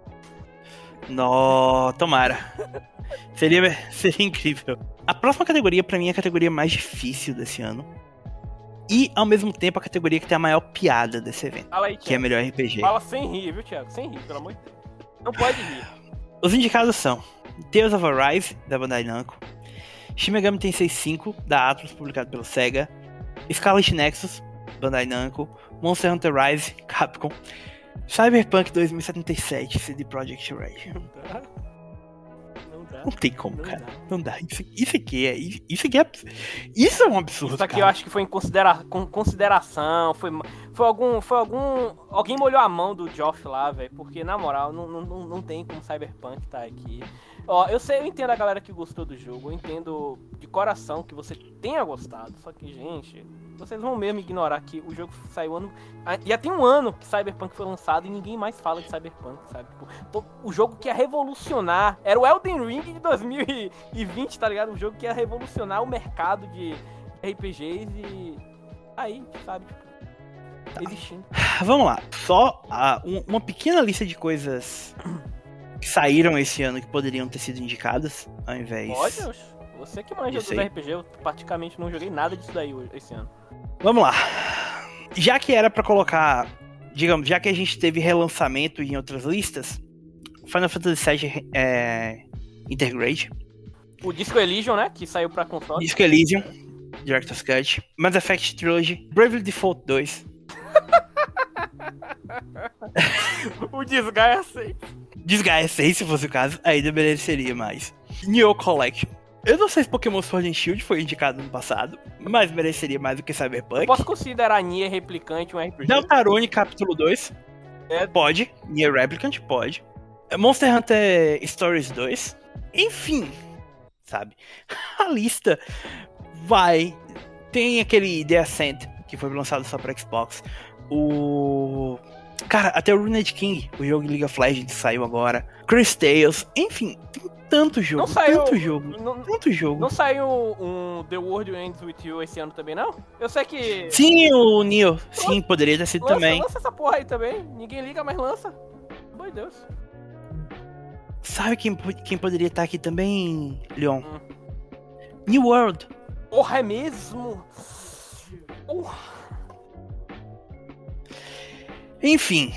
Nó, tomara. Seria, seria incrível. A próxima categoria, pra mim, é a categoria mais difícil desse ano. E, ao mesmo tempo, a categoria que tem a maior piada desse evento. Fala aí, Que é Thiago. melhor R P G. Fala sem rir, viu, Thiago? Sem rir, pelo amor de Deus. Não pode rir. Os indicados são Tales of Arise, da Bandai Namco, Shin Megami Tensei cinco, da Atlus, publicado pelo Sega, Scarlet Nexus, Bandai Namco, Monster Hunter Rise, Capcom, Cyberpunk dois mil e setenta e sete, C D Projekt Red. Não dá. Não dá. Não tem como, Não cara. dá. Não dá. Isso, isso aqui é. Isso aqui é. abs- Isso é um absurdo. Isso aqui cara. eu acho que foi em considera com consideração, foi, foi algum. Foi algum. Alguém molhou a mão do Geoff lá, velho. Porque, na moral, não, não, não não tem como Cyberpunk tá aqui. Ó, eu sei, eu entendo a galera que gostou do jogo, eu entendo de coração que você tenha gostado. Só que, gente, vocês vão mesmo ignorar que o jogo saiu ano. ah, Já tem um ano que Cyberpunk foi lançado e ninguém mais fala de Cyberpunk, sabe? Tipo, to- o jogo que ia revolucionar. Era o Elden Ring de dois mil e vinte, tá ligado? O jogo que ia revolucionar o mercado de R P Gs e. Aí, sabe? Tipo, existindo. Vamos lá. Só ah, um- uma pequena lista de coisas que saíram esse ano que poderiam ter sido indicadas, ao invés. Olha, você que manja Isso dos aí. R P G, eu praticamente não joguei nada disso daí hoje- esse ano. Vamos lá. Já que era pra colocar. Digamos, já que a gente teve relançamento em outras listas, Final Fantasy sete é, Intergrade, O Disco Elysium, né? Que saiu pra console. Disco Elysium, Director's Cut, Mass Effect Trilogy, Bravely Default dois, O Disgaea seis. Disgaea seis, se fosse o caso, ainda mereceria mais. Neo Collection. Eu não sei se Pokémon Sword and Shield foi indicado no passado, mas mereceria mais do que Cyberpunk. Posso considerar Nier Replicante um R P G? Deltarune Capítulo dois. É. Pode. Nier Replicant, pode. Monster Hunter Stories dois. Enfim, sabe? A lista vai... Tem aquele The Ascent, que foi lançado só pra Xbox. O... Cara, até o Ruined King, o jogo de League of Legends saiu agora. Chris Tales. Enfim, tem tanto jogo, Não saiu- tanto jogo, Não, tanto jogo. não saiu um The World Ends With You esse ano também, não? Eu sei que... Sim, o Neo. Sim, poderia ter sido lança, também. lança essa porra aí também. Ninguém liga, mas lança. Pelo amor de Deus. Sabe quem, po- quem poderia estar aqui também, Leon? Hum. New World. Porra, é mesmo? Porra. Enfim.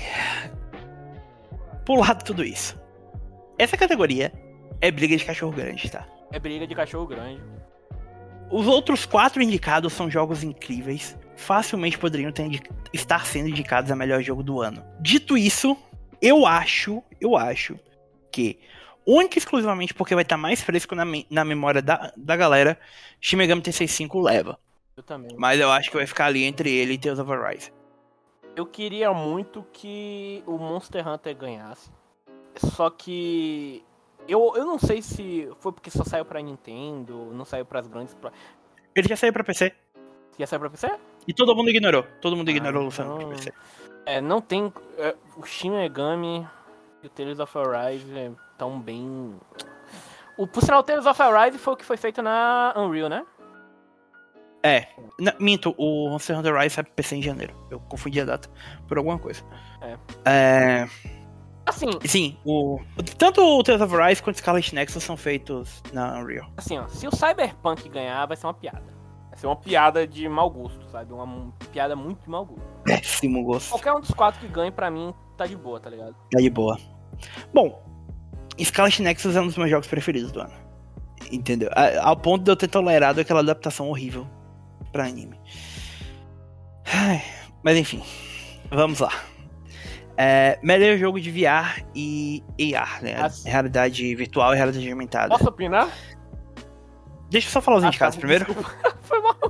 Pulado tudo isso. Essa categoria é briga de cachorro grande, tá? É briga de cachorro grande. Os outros quatro indicados são jogos incríveis. Facilmente poderiam ter indi- estar sendo indicados a melhor jogo do ano. Dito isso, eu acho, eu acho que, única e exclusivamente porque vai estar mais fresco na, me- na memória da, da galera, Shin Megami Tensei cinco leva. Eu também. Mas eu acho que vai ficar ali entre ele e Tales of Arise. Eu queria muito que o Monster Hunter ganhasse. Só que... Eu, eu não sei se foi porque só saiu pra Nintendo, não saiu pras grandes... Pra... Ele já saiu pra P C. Já saiu pra P C? E todo mundo ignorou. Todo mundo ignorou Ah, o lançamento então- pra P C. É, não tem... é, o Shin Megami e o Tales of Arise estão bem... O, por sinal, o Tales of Arise foi o que foi feito na Unreal, né? É. Na- minto, o Monster Hunter Rise sai pra P C em janeiro. Eu confundi a data por alguma coisa. É. É... Assim, Sim, o... tanto o Tales of Arise quanto o Scarlet Nexus são feitos na Unreal. assim, ó, se o Cyberpunk ganhar, vai ser uma piada. Vai ser uma piada de mau gosto, sabe? Uma m- piada muito de mau gosto. Péssimo gosto. Qualquer um dos quatro que ganhe, pra mim, tá de boa, tá ligado? Tá de boa. Bom, Scarlet Nexus é um dos meus jogos preferidos do ano. Entendeu? A- Ao ponto de eu ter tolerado aquela adaptação horrível pra anime. Ai, mas enfim, vamos lá. É, melhor jogo de V R e A R, né? Assim. Realidade virtual e realidade aumentada. Posso opinar? Deixa eu só falar os Ah, indicados tá, primeiro. desculpa. Foi mal.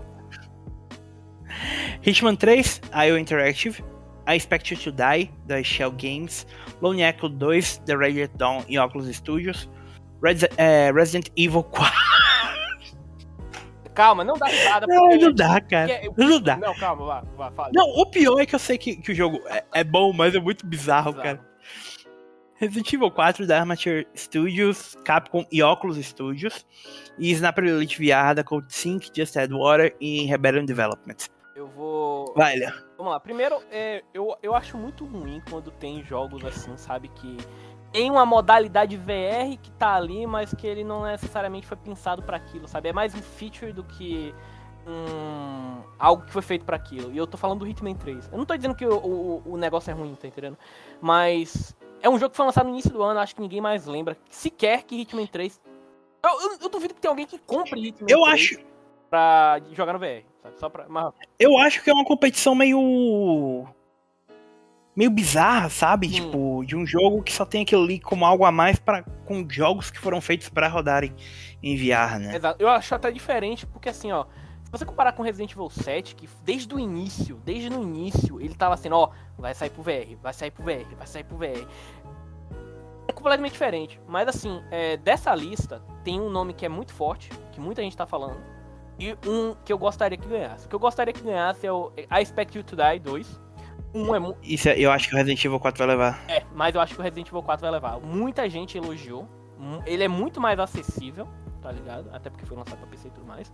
Hitman três, I O Interactive, I Expect You to Die, da Shell Games, Lone Echo dois, da Radiant Dawn e Oculus Studios, Res- é, Resident Evil quatro. Calma, não dá risada. Não, porque- não dá, cara. porque- Não dá. Não, calma, vá, vá, fala. Não, o pior é que eu sei que, que o jogo é, é bom, mas é muito bizarro, Bizarro. cara. Resident Evil quatro da Armature Studios, Capcom e Oculus Studios. E Sniper Elite V R da Code Sync, Just Add Water e Rebellion Development. Eu vou... Vai, Léo. Vamos lá. Primeiro, é, eu, eu acho muito ruim quando tem jogos assim, sabe, que tem uma modalidade V R que tá ali, mas que ele não necessariamente foi pensado pra aquilo, sabe? É mais um feature do que um, algo que foi feito pra aquilo. E eu tô falando do Hitman três. Eu não tô dizendo que o, o, o negócio é ruim, tá entendendo? Mas é um jogo que foi lançado no início do ano, acho que ninguém mais lembra sequer que Hitman três... Eu, eu, eu duvido que tenha alguém que compre Hitman eu três acho... pra jogar no V R, sabe? Só pra... Mas... Eu acho que é uma competição meio... meio bizarra, sabe? Sim. Tipo, de um jogo que só tem aquilo ali como algo a mais para com jogos que foram feitos para rodarem em V R, né? Exato. Eu acho até diferente, porque assim, ó, se você comparar com Resident Evil sete, que desde o início, desde no início, ele tava assim, ó, vai sair pro V R, vai sair pro V R, vai sair pro V R. É completamente diferente. Mas assim, é, dessa lista, tem um nome que é muito forte, que muita gente tá falando, e um que eu gostaria que ganhasse. O que eu gostaria que ganhasse é o I Expect You to Die dois. Um é mu- Isso é- eu acho que o Resident Evil quatro vai levar. É, mas eu acho que o Resident Evil quatro vai levar. Muita gente elogiou. Mu- Ele é muito mais acessível, tá ligado? Até porque foi lançado pra P C e tudo mais.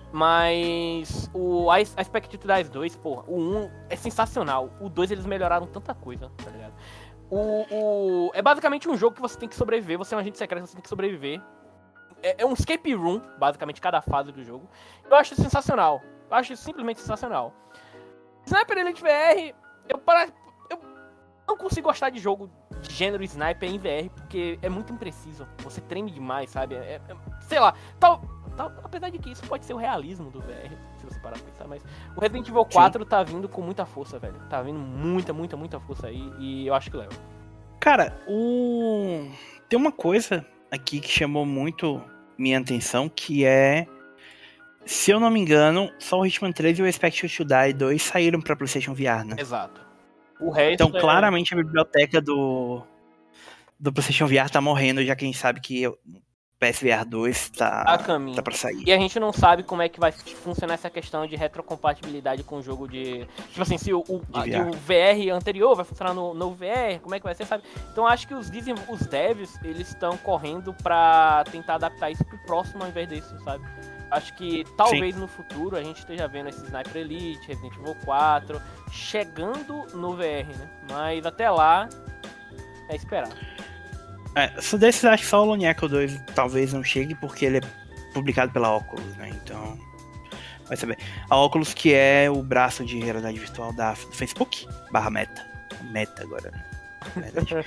Mas o I I Expect You to Die dois, porra, o um é sensacional. O dois eles melhoraram tanta coisa, tá ligado? O, o... É basicamente um jogo que você tem que sobreviver. Você é um agente secreto, você tem que sobreviver. É, é um escape room, basicamente, cada fase do jogo. Eu acho sensacional. Eu acho simplesmente sensacional. Sniper Elite V R, eu, para... eu não consigo gostar de jogo de gênero sniper em V R, porque é muito impreciso. Você treme demais, sabe? É, é, sei lá, tal, tal, apesar de que isso pode ser o realismo do V R, se você parar pra pensar, mas o Resident Evil quatro Sim. tá vindo com muita força, velho. Tá vindo muita, muita, muita força aí, e eu acho que leva. Cara, o... tem uma coisa aqui que chamou muito minha atenção, que é, se eu não me engano, só o Hitman três e o Expect You to Die dois saíram pra PlayStation V R, né? Exato. O resto Então, é... claramente a biblioteca do do PlayStation V R tá morrendo, já que a gente sabe que o P S V R dois tá, a caminho. tá pra sair. E a gente não sabe como é que vai funcionar essa questão de retrocompatibilidade com o jogo de... Tipo assim, se o, o, a, V R. o V R anterior vai funcionar no, no V R, como é que vai ser, sabe? Então acho que os, os devs, eles estão correndo pra tentar adaptar isso pro próximo ao invés disso, sabe? Acho que talvez Sim. no futuro a gente esteja vendo esse Sniper Elite, Resident Evil quatro, chegando no V R, né? Mas até lá, é esperar. É, só desses acho que só o Lone Echo dois talvez não chegue, porque ele é publicado pela Oculus, né? Então, vai saber. A Oculus, que é o braço de realidade virtual da, do Facebook, barra Meta. Meta agora, né? Verdade.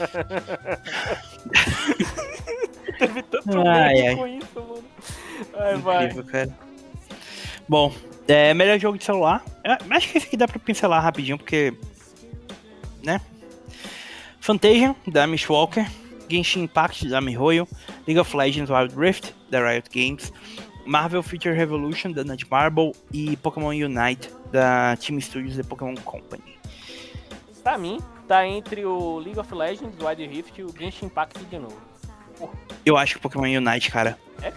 Teve tanto ai, medo ai. com isso, mano. Ai, Incrível, vai. cara. Bom, é, melhor jogo de celular. É, acho que esse aqui dá pra pincelar rapidinho, porque... né? Fantasia, da Mishwalker. Genshin Impact, da MiHoYo. League of Legends Wild Rift, da Riot Games. Marvel Future Revolution, da Netmarble. E Pokémon Unite, da Team Studios The Pokémon Company. Pra mim, tá entre o League of Legends, o Wild Rift e o Genshin Impact de novo. Porra. Eu acho que o Pokémon Unite, cara... É?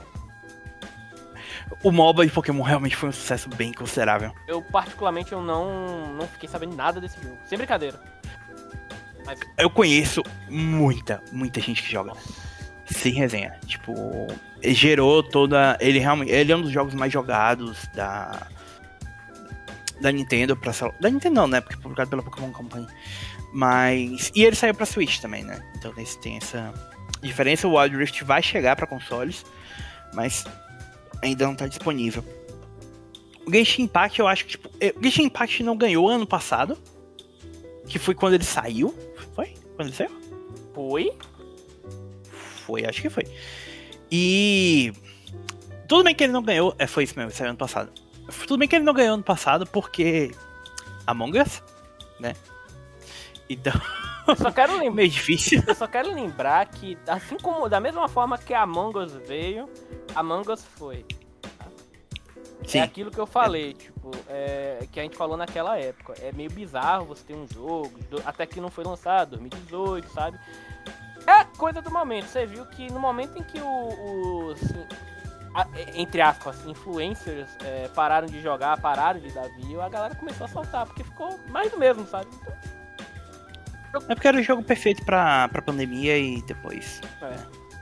O MOBA de Pokémon realmente foi um sucesso bem considerável. Eu, particularmente, eu não, não fiquei sabendo nada desse jogo. Sem brincadeira. Mas... Eu conheço muita, muita gente que joga. Sem resenha. Tipo, ele gerou toda... Ele realmente... Ele é um dos jogos mais jogados da... Da Nintendo pra... Da Nintendo não, né? Porque é publicado pela Pokémon Company. Mas... E ele saiu pra Switch também, né? Então tem essa diferença. O Wild Rift vai chegar pra consoles, mas ainda não tá disponível. O Genshin Impact, eu acho que, tipo... O Genshin Impact não ganhou ano passado, que foi quando ele saiu. Foi? Quando ele saiu? Foi? Foi, acho que foi. E... Tudo bem que ele não ganhou... É, foi isso mesmo, saiu ano passado. Tudo bem que ele não ganhou ano passado, porque... Among Us, né? Então... Eu só quero lembrar... meio difícil. Eu só quero lembrar que, assim como... Da mesma forma que a Among Us veio, Among Us foi. Sim. É aquilo que eu falei, tipo, é, que a gente falou naquela época. É meio bizarro você ter um jogo, do, até que não foi lançado, dois mil e dezoito, sabe? É coisa do momento. Você viu que no momento em que o, o assim, a, entre aspas, influencers é, pararam de jogar, pararam de dar view, a galera começou a soltar, porque ficou mais do mesmo, sabe? Então, É porque era o jogo perfeito pra, pra pandemia e depois. É.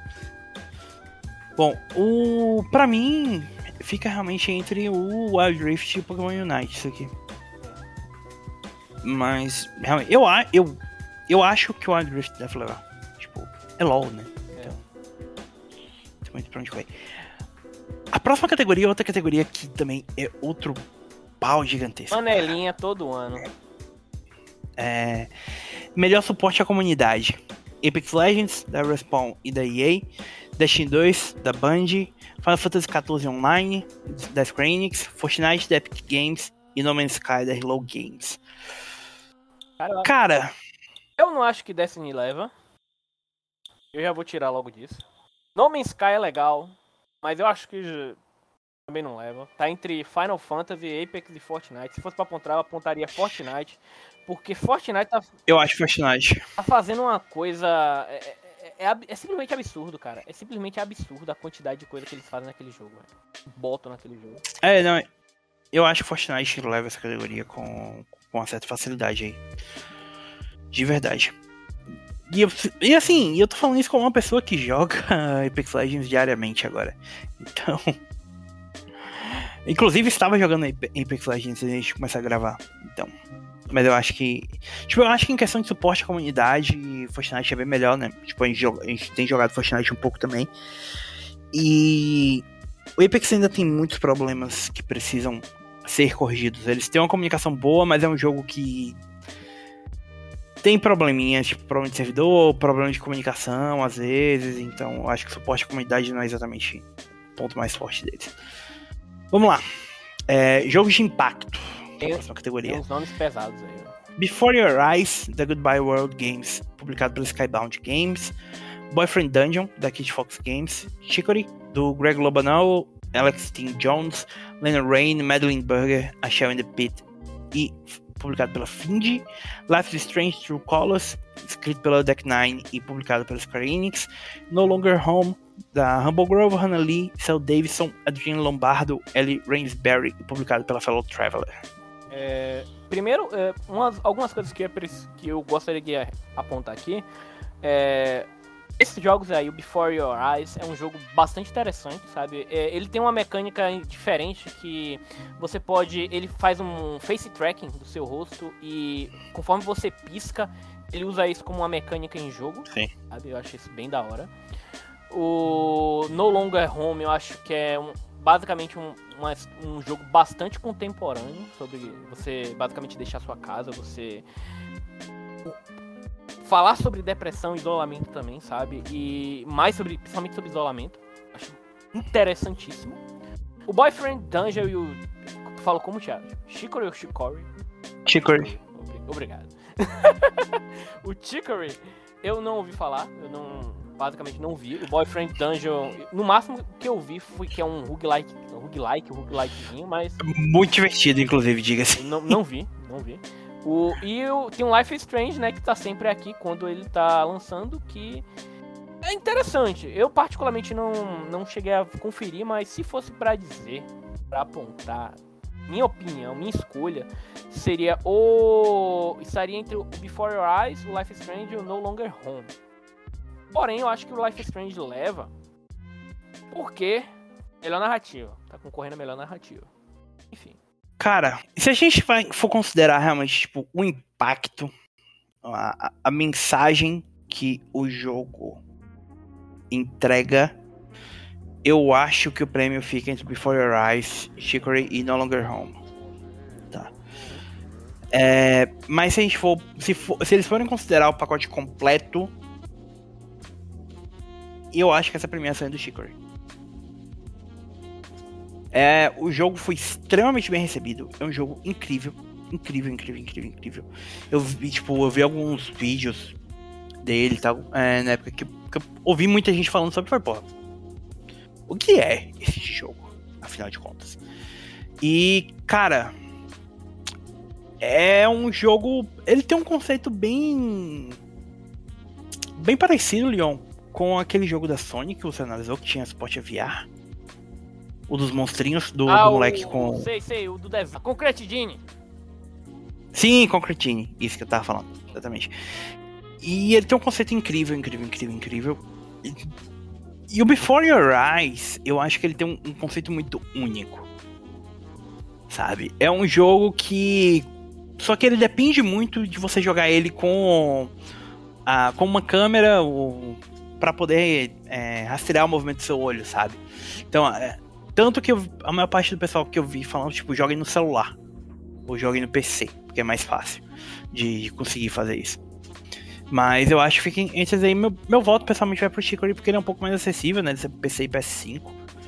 Bom, o. Pra mim, fica realmente entre o Wild Rift e o Pokémon Unite, isso aqui. Mas, realmente, eu, eu, eu acho que o Wild Rift deve levar. Tipo, é LOL, né? Então. Não tem muito pra onde vai. A próxima categoria é outra categoria que também é outro pau gigantesco. Panelinha todo ano. É. Melhor suporte à comunidade: Apex Legends, da Respawn e da E A, Destiny dois, da Band, Final Fantasy quatorze Online, da Square Enix, Fortnite, da Epic Games e No Man's Sky, da Hello Games. Cara, eu, Cara, eu não acho que Destiny leva. Eu já vou tirar logo disso. No Man's Sky é legal, mas eu acho que já- também não leva. Tá entre Final Fantasy, Apex e Fortnite. Se fosse pra apontar, eu apontaria Fortnite. Porque Fortnite tá, eu acho Fortnite. tá fazendo uma coisa. É, é- é ab- é simplesmente absurdo, cara. É simplesmente absurdo a quantidade de coisa que eles fazem naquele jogo, velho. Botam naquele jogo. É, não, eu acho que Fortnite leva essa categoria com, com uma certa facilidade aí. De verdade. E, eu, e assim, eu tô falando isso como uma pessoa que joga Apex Legends diariamente agora. Então. Inclusive, estava jogando Apex Legends antes de a gente começar a gravar. Então. Mas eu acho que. Tipo, eu acho que em questão de suporte à comunidade, Fortnite é bem melhor, né? Tipo, a gente, joga, a gente tem jogado Fortnite um pouco também. E. O Apex ainda tem muitos problemas que precisam ser corrigidos. Eles têm uma comunicação boa, mas é um jogo que tem probleminhas, tipo problema de servidor, problema de comunicação às vezes, então eu acho que o suporte à comunidade não é exatamente o ponto mais forte deles. Vamos lá. É, jogos de impacto. Tem, próxima categoria. Tem uns nomes pesados aí. Before Your Eyes, da Goodbye World Games, publicado pela Skybound Games. Boyfriend Dungeon, da Kid Fox Games. Chicory, do Greg Lobanel, Alex T. Jones, Leonard Rain, Madeline Burger, A Shell in the Pit e publicado pela Findy. Life is Strange True Colors, escrito pela Deck nine e publicado pela Square Enix. No Longer Home, da Humble Grove, Hannah Lee, Sal Davidson, Adrienne Lombardo, Ellie Rainsbury e publicado pela Fellow Traveler. É, primeiro, é, umas, algumas coisas que, é, que eu gostaria de apontar aqui. É, esses jogos aí, o Before Your Eyes, é um jogo bastante interessante, sabe? É, ele tem uma mecânica diferente que você pode... Ele faz um face tracking do seu rosto e conforme você pisca, ele usa isso como uma mecânica em jogo. Sim. Sabe? Eu acho isso bem da hora. O No Longer Home eu acho que é um, basicamente um, uma, um jogo bastante contemporâneo, sobre você basicamente deixar sua casa, você falar sobre depressão e isolamento também, sabe? E mais sobre, principalmente sobre isolamento. Acho interessantíssimo. O Boyfriend Dungeon e o... Tu falou como, Thiago? Chicory ou Chicory? Chicory. Obrigado. O Chicory, eu não ouvi falar, eu não... Basicamente não vi. O Boyfriend Dungeon, no máximo que eu vi foi que é um roguelike, um roguelike, um roguelikezinho, mas... Muito divertido, inclusive, diga-se. Não, não vi, não vi. O, e o, tem um Life is Strange, né, que tá sempre aqui quando ele tá lançando, que é interessante. Eu particularmente não, não cheguei a conferir, mas se fosse pra dizer, pra apontar, minha opinião, minha escolha, seria o... estaria entre o Before Your Eyes, o Life is Strange e o No Longer Home. Porém, eu acho que o Life is Strange leva porque melhor narrativa. Tá concorrendo a melhor narrativa. Enfim. Cara, se a gente vai, for considerar realmente tipo, o impacto, a, a mensagem que o jogo entrega, eu acho que o prêmio fica entre Before Your Eyes, Chicory e No Longer Home. Tá. É, mas se a gente for se, for, se eles forem considerar o pacote completo, eu acho que essa premiação é do Chicory. É, o jogo foi extremamente bem recebido. É um jogo incrível. Incrível, incrível, incrível, incrível. Eu vi, tipo, eu vi alguns vídeos dele e tal. É, na época que, que eu ouvi muita gente falando sobre, foi, porra, o que é esse jogo? Afinal de contas. E, cara, é um jogo. Ele tem um conceito bem. Bem parecido, Leon, com aquele jogo da Sony que você analisou, que tinha suporte a V R. O dos monstrinhos, do, ah, do moleque o, com... Sei, sei, o do desenho. Concrete Genie. Sim, Concrete Genie. Isso que eu tava falando, exatamente. E ele tem um conceito incrível, incrível, incrível, incrível. E, e o Before Your Eyes, eu acho que ele tem um, um conceito muito único. Sabe? É um jogo que... Só que ele depende muito de você jogar ele com, a, com uma câmera ou, pra poder é, rastrear o movimento do seu olho, sabe? Então, é, tanto que eu, a maior parte do pessoal que eu vi falando, tipo, joguem no celular. Ou joguem no P C, porque é mais fácil de conseguir fazer isso. Mas eu acho que fiquem entre aí. Meu, meu voto pessoalmente vai pro Chicory porque ele é um pouco mais acessível, né? De ser P C e P S cinco.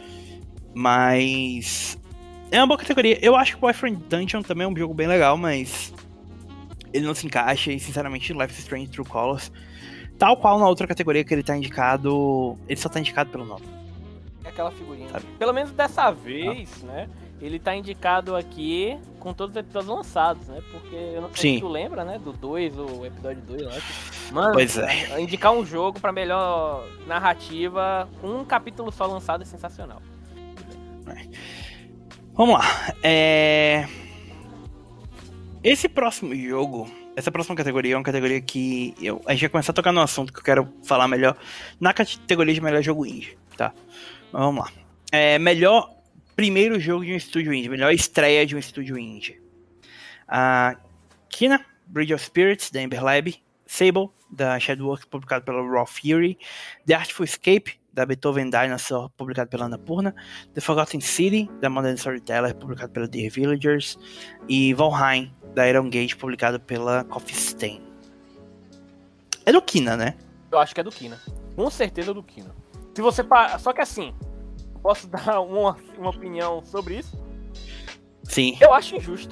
Mas é uma boa categoria. Eu acho que o Boyfriend Dungeon também é um jogo bem legal, mas ele não se encaixa. E sinceramente, Life is Strange True Colors, tal qual na outra categoria que ele tá indicado, ele só tá indicado pelo nome. É aquela figurinha. Sabe? Pelo menos dessa vez, ah. né? Ele tá indicado aqui com todos os episódios lançados, né? Porque eu não sei Sim. se tu lembra, né? Do dois, o episódio dois, eu acho. Mano, pois é. indicar um jogo pra melhor narrativa com um capítulo só lançado é sensacional. É. Vamos lá. É... Esse próximo jogo, essa próxima categoria é uma categoria que eu, a gente vai começar a tocar no assunto que eu quero falar melhor na categoria de melhor jogo indie, tá? Mas vamos lá. É, melhor primeiro jogo de um estúdio indie, melhor estreia de um estúdio indie. Uh, Kena, Bridge of Spirits, da Ember Lab, Sable, da Shadowworks, publicado pela Raw Fury, The Artful Escape, da Beethoven Dinosaur, publicado pela Annapurna, The Forgotten City, da Modern Storyteller, publicado pela Dear Villagers, e Valheim, da Iron Gate, publicado pela Coffee Stain. É do Kena, né? Eu acho que é do Kena. Com certeza é do Kena. Se você pa... Só que assim, posso dar uma, uma opinião sobre isso? Sim. Eu acho injusto.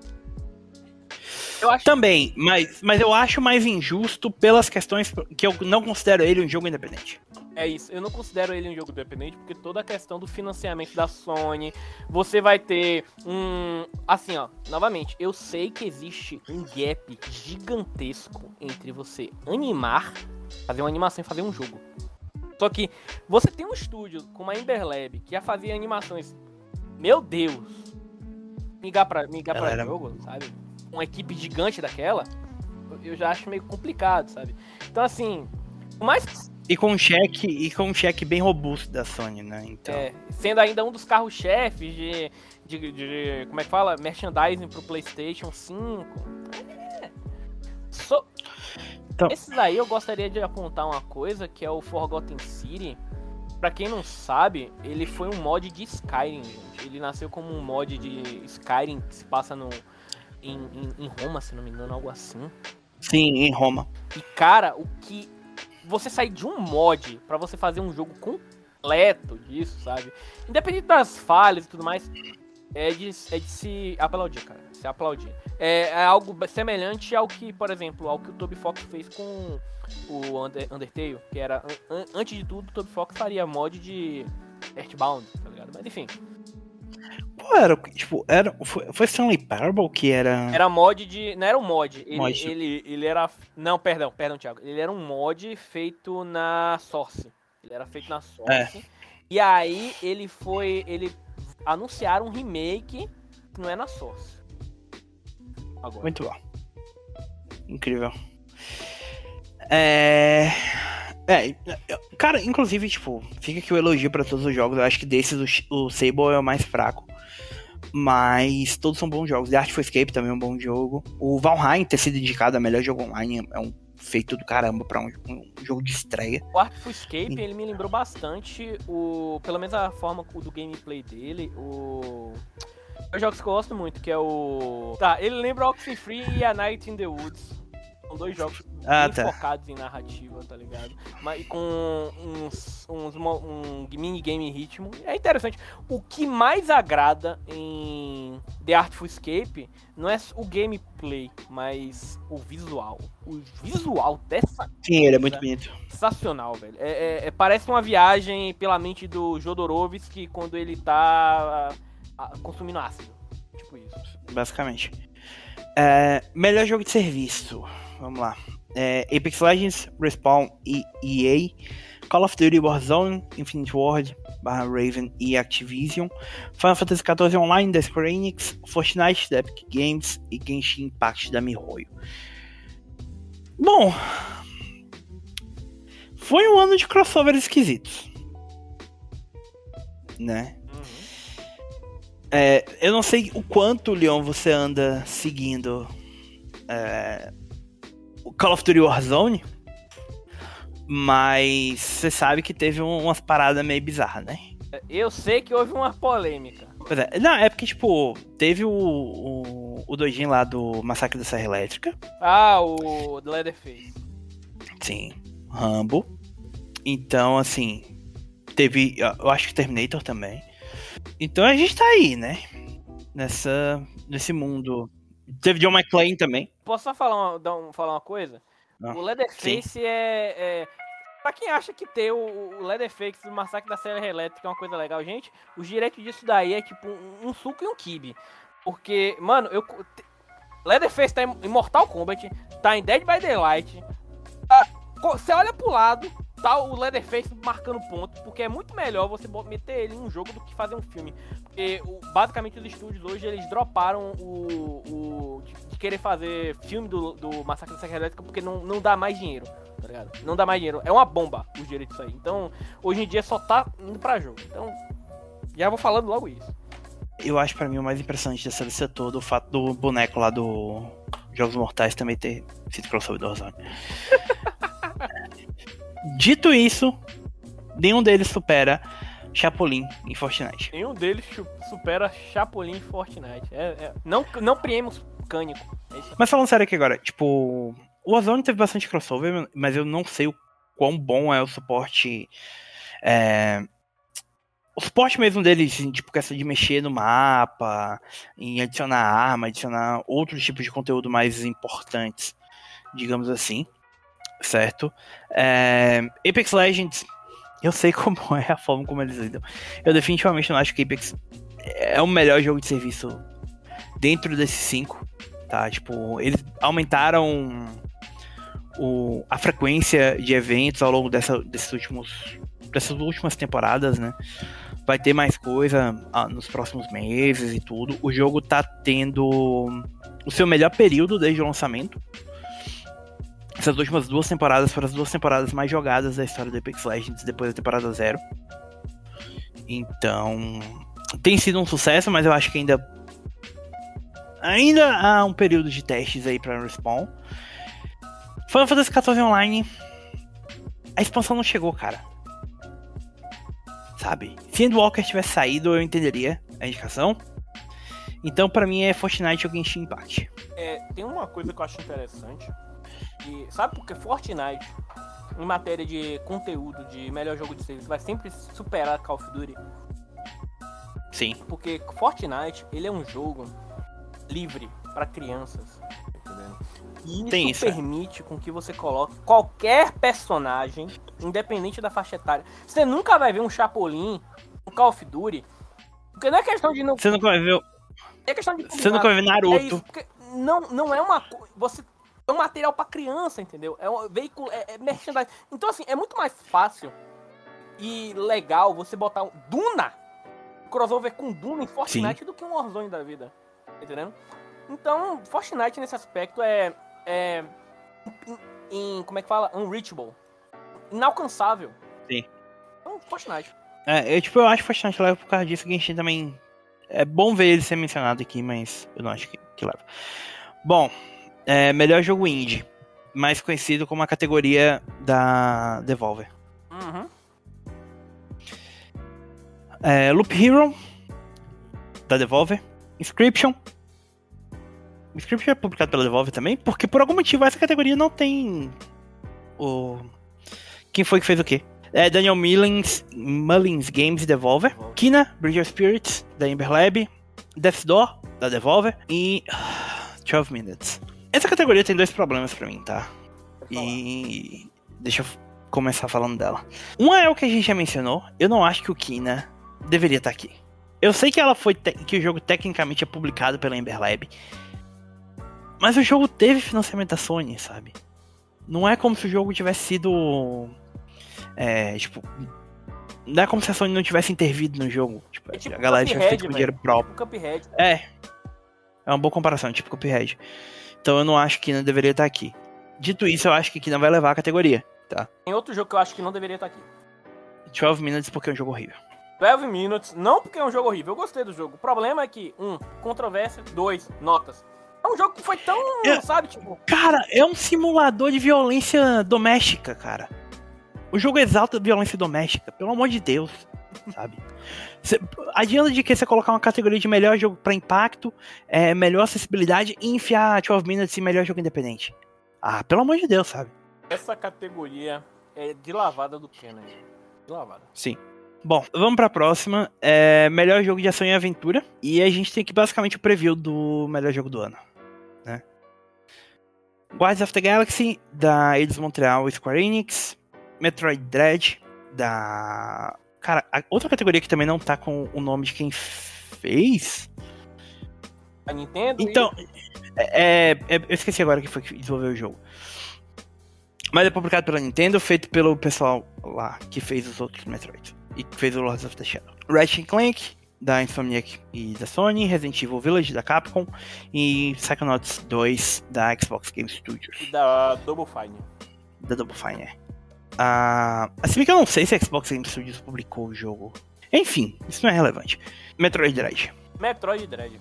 Eu acho... Também, mas, mas eu acho mais injusto pelas questões que eu não considero ele um jogo independente. É isso, eu não considero ele um jogo independente porque toda a questão do financiamento da Sony, você vai ter um... Assim, ó, novamente, eu sei que existe um gap gigantesco entre você animar, fazer uma animação e fazer um jogo. Só que você tem um estúdio como a Ember Lab que já fazia animações, meu Deus, migar pra, migar pra era... jogo, sabe? Uma equipe gigante daquela, eu já acho meio complicado, sabe? Então assim, mais... E com um cheque, e com um cheque bem robusto da Sony, né? Então... É, sendo ainda um dos carros-chefes de, de, de, como é que fala? Merchandising pro PlayStation cinco. É. So... Então... Esses aí eu gostaria de apontar uma coisa, que é o Forgotten City. Pra quem não sabe, ele foi um mod de Skyrim, gente. Ele nasceu como um mod de Skyrim que se passa no, em, em, em Roma, se não me engano, algo assim. Sim, em Roma. E cara, o que... Você sair de um mod pra você fazer um jogo completo disso, sabe? Independente das falhas e tudo mais, é de, é de se aplaudir, cara. Se aplaudir. É, é algo semelhante ao que, por exemplo, ao que o Toby Fox fez com o Under, Undertale, que era, an, antes de tudo, o Toby Fox faria mod de Earthbound, tá ligado? Mas enfim. Pô, era, tipo, era, foi, foi Stanley Parable que era... Era mod de... Não era um mod. Ele, mod. ele, ele era... Não, perdão, perdão, Thiago. Ele era um mod feito na Source. Ele era feito na Source. É. E aí, ele foi... Ele anunciaram um remake que não é na Source. Agora. Muito bom. Incrível. É... É, cara, inclusive, tipo, fica aqui o elogio pra todos os jogos. Eu acho que desses o, o Sable é o mais fraco. Mas todos são bons jogos. The Artful Escape também é um bom jogo. O Valheim ter sido indicado a melhor jogo online é um feito do caramba pra um, um jogo de estreia. O Artful Escape, ele me lembrou bastante o... Pelo menos a forma do gameplay dele, o... É um jogo que eu gosto muito, que é o... Tá, ele lembra Oxenfree e A Night in the Woods. São dois jogos ah, bem tá. focados em narrativa, tá ligado? Mas com uns, uns um minigame em ritmo. É interessante. O que mais agrada em The Artful Escape não é o gameplay, mas o visual. O visual dessa... Sim, ele é muito bonito. Sensacional, velho. É, é, é, parece uma viagem pela mente do Jodorowsky quando ele tá a, a, consumindo ácido. Tipo isso. Basicamente. É, melhor jogo de serviço. Vamos lá. É, Apex Legends, Respawn e E A, Call of Duty Warzone, Infinite Ward, barra Raven e Activision, Final Fantasy quatorze Online da Square Enix, Fortnite da Epic Games e Genshin Impact da MiHoYo. Bom, foi um ano de crossovers esquisitos. Né? É, eu não sei o quanto, Leon, você anda seguindo é, o Call of Duty Warzone, mas você sabe que teve umas paradas meio bizarras, né? Eu sei que houve uma polêmica. Pois é, não, é porque, tipo, teve o, o, o doidinho lá do Massacre da Serra Elétrica. Ah, o Leatherface. Sim, Rambo. Então, assim, teve, eu acho que Terminator também. Então a gente tá aí, né? Nessa, nesse mundo. Teve John McClane também. Posso só falar uma, dar um, falar uma coisa? Ah, o Leatherface é, é... Pra quem acha que ter o, o Leatherface do Massacre da Serra Elétrica é uma coisa legal, gente, os direitos disso daí é tipo um, um suco e um quibe. Porque, mano, eu... Leatherface tá em Mortal Kombat, tá em Dead by Daylight. Tá, você olha pro lado, tá o Leatherface marcando ponto, porque é muito melhor você meter ele em um jogo do que fazer um filme. Porque o, basicamente os estúdios hoje eles droparam o, o de, de querer fazer filme do, do Massacre da Serra Elétrica porque não, não dá mais dinheiro, tá ligado? Não dá mais dinheiro, é uma bomba os direitos aí. Então hoje em dia só tá indo pra jogo. Então já vou falando logo isso. Eu acho pra mim o mais impressionante dessa lista toda o fato do boneco lá do Jogos Mortais também ter sido crossover do Warzone. Dito isso, nenhum deles supera Chapolin em Fortnite. Nenhum deles supera Chapolin em Fortnite. É, é, não, não priemos Cânico. É mas falando sério aqui agora, tipo, o Warzone teve bastante crossover, mas eu não sei o quão bom é o suporte. É, o suporte mesmo deles, assim, tipo, questão de mexer no mapa, em adicionar arma, adicionar outros tipos de conteúdo mais importantes, digamos assim. Certo? É, Apex Legends, eu sei como é a forma como eles lidam. Eu definitivamente não acho que Apex é o melhor jogo de serviço dentro desses cinco, tá? Tipo, eles aumentaram o, a frequência de eventos ao longo dessa, desses últimos, dessas últimas temporadas, né? Vai ter mais coisa ah, nos próximos meses e tudo. O jogo tá tendo o seu melhor período desde o lançamento. Essas últimas duas temporadas foram as duas temporadas mais jogadas da história do Apex Legends depois da temporada zero. Então, tem sido um sucesso, mas eu acho que ainda ainda há um período de testes aí pra Respawn. Final Fantasy quatorze Online, a expansão não chegou, cara. Sabe? Se Endwalker tivesse saído, eu entenderia a indicação. Então, pra mim, é Fortnite ou Genshin Impact. É, tem uma coisa que eu acho interessante. E sabe por que Fortnite, em matéria de conteúdo, de melhor jogo de serviço, vai sempre superar Call of Duty? Sim. Porque Fortnite, ele é um jogo livre para crianças, entendeu? E isso, Tem isso permite com que você coloque qualquer personagem, independente da faixa etária. Você nunca vai ver um Chapolin no Call of Duty, porque não é questão de não... Você nunca vai ver... É questão de... Você nunca vai ver Naruto. É isso, porque não, não é uma... Você... É um material pra criança, entendeu? É um veículo, é, é merchandising. Então, assim, é muito mais fácil e legal você botar um Duna, um crossover com Duna em Fortnite, Sim. do que um Warzone da vida. Entendendo? Então, Fortnite nesse aspecto é... é em, em, como é que fala? Unreachable. Inalcançável. Sim. Então, Fortnite. É, eu, tipo, eu acho que Fortnite leva por causa disso. Genshin também... É bom ver ele ser mencionado aqui, mas eu não acho que, que leva. Bom... É, melhor jogo indie, mais conhecido como a categoria da Devolver. Uhum. É, Loop Hero, da Devolver. Inscription. Inscription é publicado pela Devolver também, porque por algum motivo essa categoria não tem o... Quem foi que fez o quê? É, Daniel Mullins, Mullins Games, Devolver. Devolver. Kina, Bridge of Spirits, da Ember Lab. Death's Door, da Devolver. E... doze Minutes. Essa categoria tem dois problemas pra mim, tá? E deixa eu começar falando dela. Um é o que a gente já mencionou. Eu não acho que o Kina deveria estar aqui. Eu sei que ela foi te- que o jogo tecnicamente é publicado pela Ember Lab, mas o jogo teve financiamento da Sony, sabe? Não é como se o jogo tivesse sido é, tipo, não é como se a Sony não tivesse intervido no jogo. Tipo, é tipo a galera tivesse feito com dinheiro próprio. Tipo Cuphead. É. É uma boa comparação, tipo Cuphead. Então eu não acho que Kina deveria estar aqui. Dito isso, eu acho que Kina vai levar a categoria. tá? Tem outro jogo que eu acho que não deveria estar aqui. doze Minutes porque é um jogo horrível. doze Minutes, não porque é um jogo horrível, eu gostei do jogo. O problema é que, um, controvérsia, dois, notas. É um jogo que foi tão, é, sabe, tipo... Cara, é um simulador de violência doméstica, cara. O jogo exalta a violência doméstica, pelo amor de Deus, sabe? Cê, adianta de que você colocar uma categoria de melhor jogo pra impacto, é, melhor acessibilidade e enfiar doze Minutes em melhor jogo independente. Ah, pelo amor de Deus, sabe? Essa categoria é de lavada do Kenan. De lavada. Sim. Bom, vamos pra próxima. É melhor jogo de ação e aventura. E a gente tem aqui basicamente o preview do melhor jogo do ano, né? Guardians of the Galaxy, da Eidos Montreal Square Enix. Metroid Dread, da... Cara, a outra categoria que também não tá com o nome de quem fez... A Nintendo? Então, e... é, é, eu esqueci agora que foi que desenvolveu o jogo. Mas é publicado pela Nintendo, feito pelo pessoal lá que fez os outros Metroid. E que fez o Lords of the Shadow. Ratchet and Clank, da Insomniac e da Sony. Resident Evil Village, da Capcom. E Psychonauts dois, da Xbox Game Studios. E da Double Fine. Da Double Fine, é. Ah, assim que eu não sei se a Xbox Game Studios publicou o jogo. Enfim, isso não é relevante. Metroid Dread. Metroid Dread.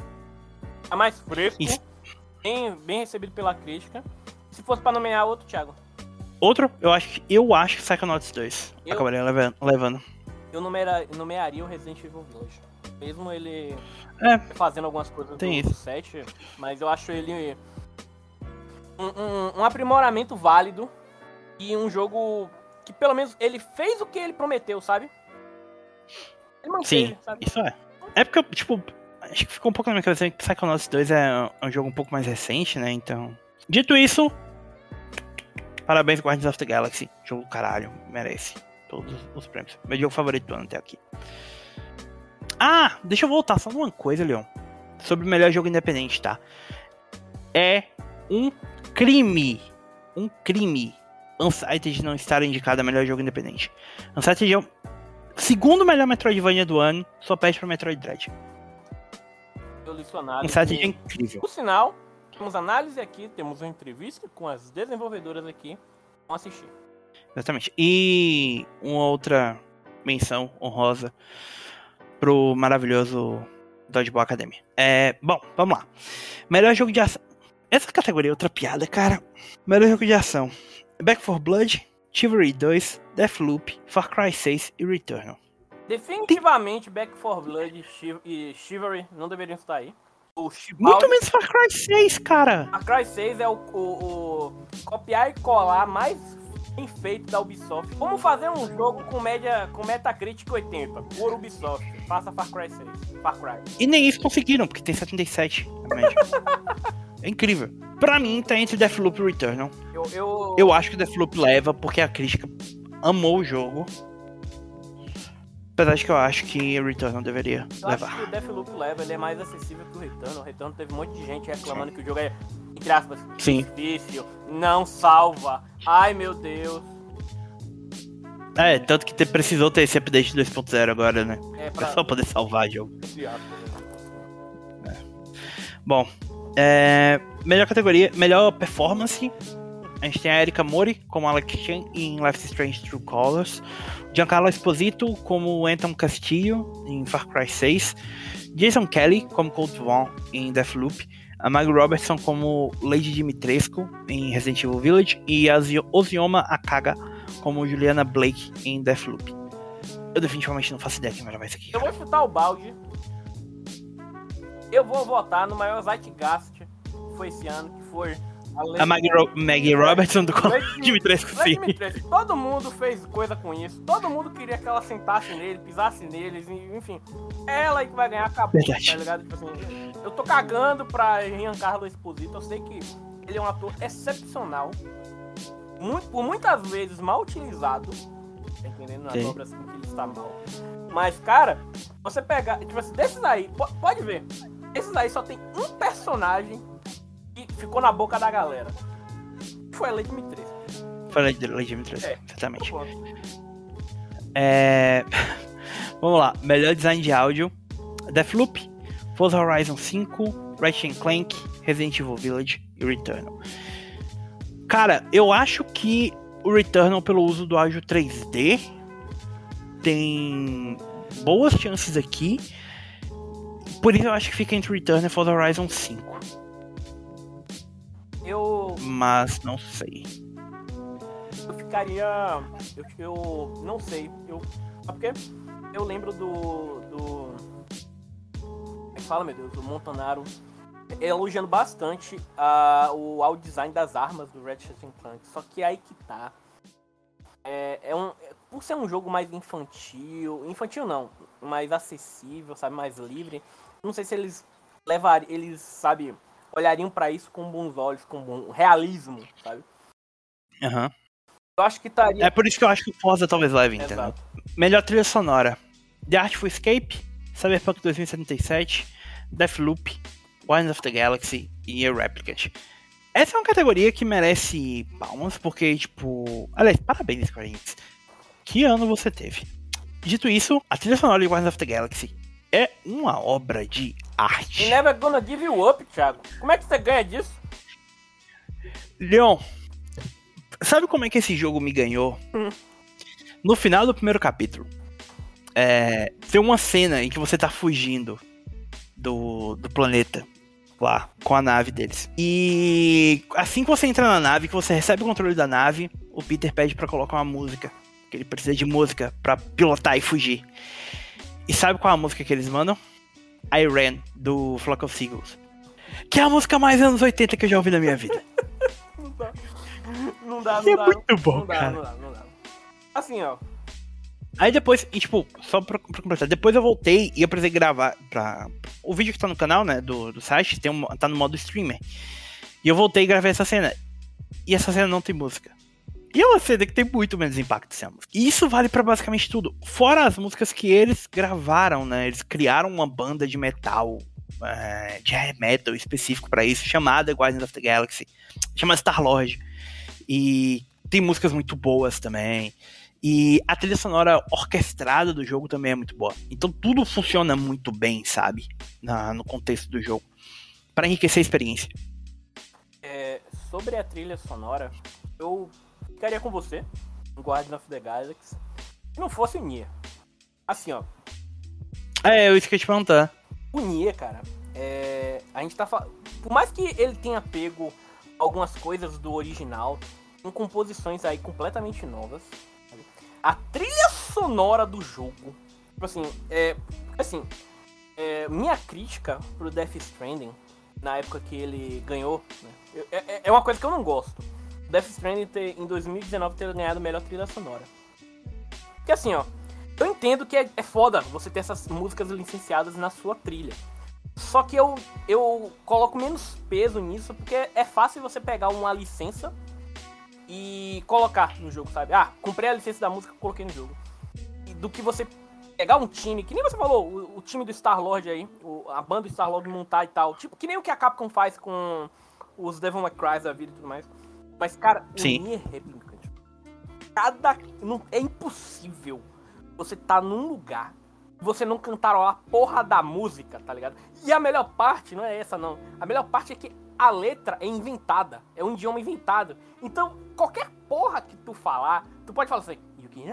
É mais fresco, Isso. bem, bem recebido pela crítica. Se fosse pra nomear outro, Thiago. Outro, eu acho que eu acho que Psychonauts dois Eu- acabaria levando. levando. Eu numera, nomearia o Resident Evil Village. Mesmo ele É, fazendo algumas coisas Tem do isso. set, mas eu acho ele um, um, um aprimoramento válido e um jogo que pelo menos ele fez o que ele prometeu, sabe? Ele manteve, sim, sabe? isso é. É porque, tipo, acho que ficou um pouco na minha cabeça que Psychonauts dois é um jogo um pouco mais recente, né? Então. Dito isso, parabéns, Guardians of the Galaxy. Jogo caralho, merece todos os prêmios. Meu jogo favorito do ano até aqui. Ah, deixa eu voltar só numa coisa, Leon. Sobre o melhor jogo independente, tá? É um crime. Um crime. Unsighted não estar indicado a melhor jogo independente. Unsighted é o segundo melhor Metroidvania do ano, só pede pra Metroid Dread. Solucionado. Unsighted é incrível. Por sinal, temos análise aqui, temos uma entrevista com as desenvolvedoras aqui. Vamos assistir. Exatamente. E uma outra menção honrosa pro maravilhoso Dodgeball Academy. É, bom, vamos lá. Melhor jogo de ação. Essa categoria é outra piada, cara. Melhor jogo de ação. Back four Blood, Chivalry dois, Deathloop, Far Cry seis e Returnal. Definitivamente, Back four Blood Chiv- e Chivalry não deveriam estar aí. O Chivalry, Muito menos Far Cry seis, cara. Far Cry seis é o, o- o copiar e colar mais bem feito da Ubisoft. Como fazer um jogo com média com Metacritic oitenta? Por Ubisoft. Faça Far Cry seis. Far Cry. E nem isso conseguiram, porque tem setenta e sete a média. É incrível. Pra mim, tá entre Deathloop e Returnal. Eu, eu, Eu acho que Deathloop leva, porque a crítica amou o jogo. Apesar de que eu acho que Returnal deveria eu acho levar. que o Deathloop leva, ele é mais acessível que o Return. O Return teve um monte de gente reclamando que o jogo é, entre aspas, Sim. difícil, não salva. Ai, meu Deus. É, tanto que te- precisou ter esse update dois ponto zero agora, né? É Pra pra... só poder salvar o jogo. entre aspas, né? Bom, é, melhor categoria, melhor performance. A gente tem a Erika Mori como Alex Chen em Life is Strange True Colors. Giancarlo Esposito como Anton Castillo em Far Cry seis. Jason Kelly como Colt Vaughn em Deathloop. A Maggie Robertson como Lady Dimitrescu em Resident Evil Village. E a Zio- Ozioma Akaga como Juliana Blake em Deathloop. Eu definitivamente não faço ideia quem vai levar isso aqui. Eu vou chutar o balde. Eu vou votar no maior Zeitgeist que foi esse ano, que foi a A Maggie, Ro- Maggie Robertson do Lady Dimitrescu, Lady sim. Dimitrescu. Todo mundo fez coisa com isso. Todo mundo queria que ela sentasse nele, pisasse neles, e- enfim. É ela aí que vai ganhar, acabou, Verdade. tá ligado? Tipo assim, eu tô cagando pra Giancarlo Esposito. Eu sei que ele é um ator excepcional. Muito, por muitas vezes mal utilizado. Tá entendendo? Nas Sim. obras com que ele está mal. Mas, cara, você pegar. Tipo assim, desses aí, po- pode ver. Esses aí só tem um personagem que ficou na boca da galera. Foi a Lady Dimitrescu. Falei de Lady Dimitrescu, É. exatamente. Pronto. É... Vamos lá, melhor design de áudio. Deathloop, Forza Horizon cinco, Ratchet and Clank, Resident Evil Village e Returnal. Cara, eu acho que o Returnal pelo uso do áudio três D. Tem boas chances aqui. Por isso eu acho que fica entre Returnal e Forza Horizon cinco. Eu... Mas não sei. Eu ficaria... Eu, eu não sei. Eu... Sabe por quê? Eu lembro do... do... Como é que fala, meu Deus? Do Montanaro elogiando bastante uh, o audio design das armas do Ratchet and Clank. Só que aí que tá. É, é um, por ser um jogo mais infantil... Infantil não. Mais acessível, sabe? Mais livre. Não sei se eles levariam... Eles, sabe... Olhariam pra isso com bons olhos, com bom realismo, sabe? Aham. Uhum. Eu acho que estaria... É por isso que eu acho que o Forza talvez leve, entendeu? Exato. Melhor trilha sonora. The Artful Escape, Cyberpunk dois mil e setenta e sete, Deathloop, Guardians of the Galaxy e A Replicant. Essa é uma categoria que merece palmas, porque, tipo... Aliás, parabéns, Square Enix. Que ano você teve? Dito isso, a trilha sonora de Guardians of the Galaxy é uma obra de arte. You never gonna give you up, Thiago. Como é que você ganha disso? Leon, sabe como é que esse jogo me ganhou? Hum. No final do primeiro capítulo, é, tem uma cena em que você tá fugindo do, do planeta lá, com a nave deles. E assim que você entra na nave, que você recebe o controle da nave, o Peter pede pra colocar uma música. Que ele precisa de música pra pilotar e fugir. E sabe qual é a música que eles mandam? I Ran, do Flock of Seagulls. Que é a música mais anos oitenta que eu já ouvi na minha vida. Não dá. Não dá, não é dá. muito bom, não dá, cara. Não dá, não dá. Assim, ó. Aí depois, e tipo, só pra, pra completar, depois eu voltei e eu precisei gravar pra... O vídeo que tá no canal, né, do, do site, tem um, tá no modo streamer. E eu voltei e gravei essa cena. E essa cena não tem música. E é uma cena que tem muito menos impacto sem a música. E isso vale pra basicamente tudo. Fora as músicas que eles gravaram, né? Eles criaram uma banda de metal, é, de hair metal específico pra isso, chamada Guardians of the Galaxy. Chamada Star-Lord. E tem músicas muito boas também. E a trilha sonora orquestrada do jogo também é muito boa. Então tudo funciona muito bem, sabe? Na, no contexto do jogo. Pra enriquecer a experiência. É, sobre a trilha sonora, eu... ficaria com você, em Guardians of the Galaxy, se não fosse o Nier. Assim, ó. É, eu esqueci de perguntar. O Nier, cara, é... a gente tá falando... Por mais que ele tenha pego algumas coisas do original, com composições aí completamente novas, sabe? A trilha sonora do jogo, tipo assim, é... Assim, é... minha crítica pro Death Stranding, na época que ele ganhou, né? é, é uma coisa que eu não gosto. Death Stranding ter, em dois mil e dezenove ter ganhado a melhor trilha sonora. Porque assim, ó, eu entendo que é, é foda você ter essas músicas licenciadas na sua trilha. Só que eu, eu coloco menos peso nisso, porque é fácil você pegar uma licença e colocar no jogo, sabe? Ah, comprei a licença da música e coloquei no jogo. E do que você pegar um time, que nem você falou, o, o time do Star-Lord aí, o, a banda do Star-Lord montar e tal, tipo, que nem o que a Capcom faz com os Devil May Cry da vida e tudo mais. Mas, cara, Sim. o Nier Replicant, cada... Não, é impossível você tá num lugar e você não cantarolar a porra da música, tá ligado? E a melhor parte, não é essa, não. A melhor parte é que a letra é inventada. É um idioma inventado. Então, qualquer porra que tu falar, tu pode falar assim... You can...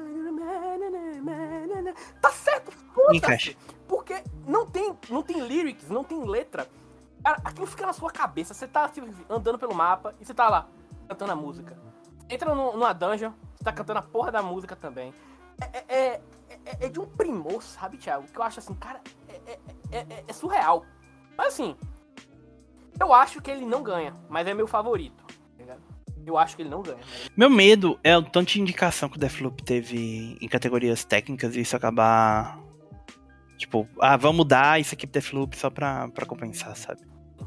Tá certo, foda-se. Porque não tem, não tem lyrics, não tem letra. Cara, aquilo fica na sua cabeça. Você tá assim, andando pelo mapa e você tá lá, cantando a música. Entra no, numa dungeon, você tá cantando a porra da música também. É, é, é, é de um primor, sabe, Thiago? Que eu acho assim, cara, é, é, é, é surreal. Mas assim, eu acho que ele não ganha, mas é meu favorito, tá ligado? Eu acho que ele não ganha. Mas... Meu medo é o tanto de indicação que o Deathloop teve em categorias técnicas e isso acabar... Tipo, ah, vamos mudar isso aqui pro Deathloop só pra, pra compensar, sabe?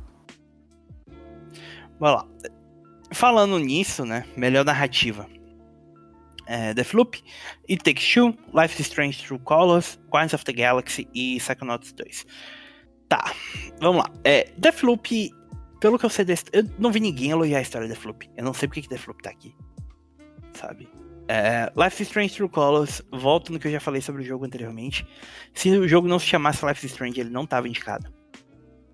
Vamos lá. Falando nisso, né? Melhor narrativa. É, Deathloop, It Takes Two, Life is Strange True Colors, Guardians of the Galaxy e Psychonauts dois. Tá, vamos lá. É, Deathloop, pelo que eu sei desse... Eu não vi ninguém elogiar a história de Deathloop. Eu não sei porque que Deathloop tá aqui. Sabe? É, Life is Strange True Colors, volto no que eu já falei sobre o jogo anteriormente. Se o jogo não se chamasse Life is Strange, ele não tava indicado.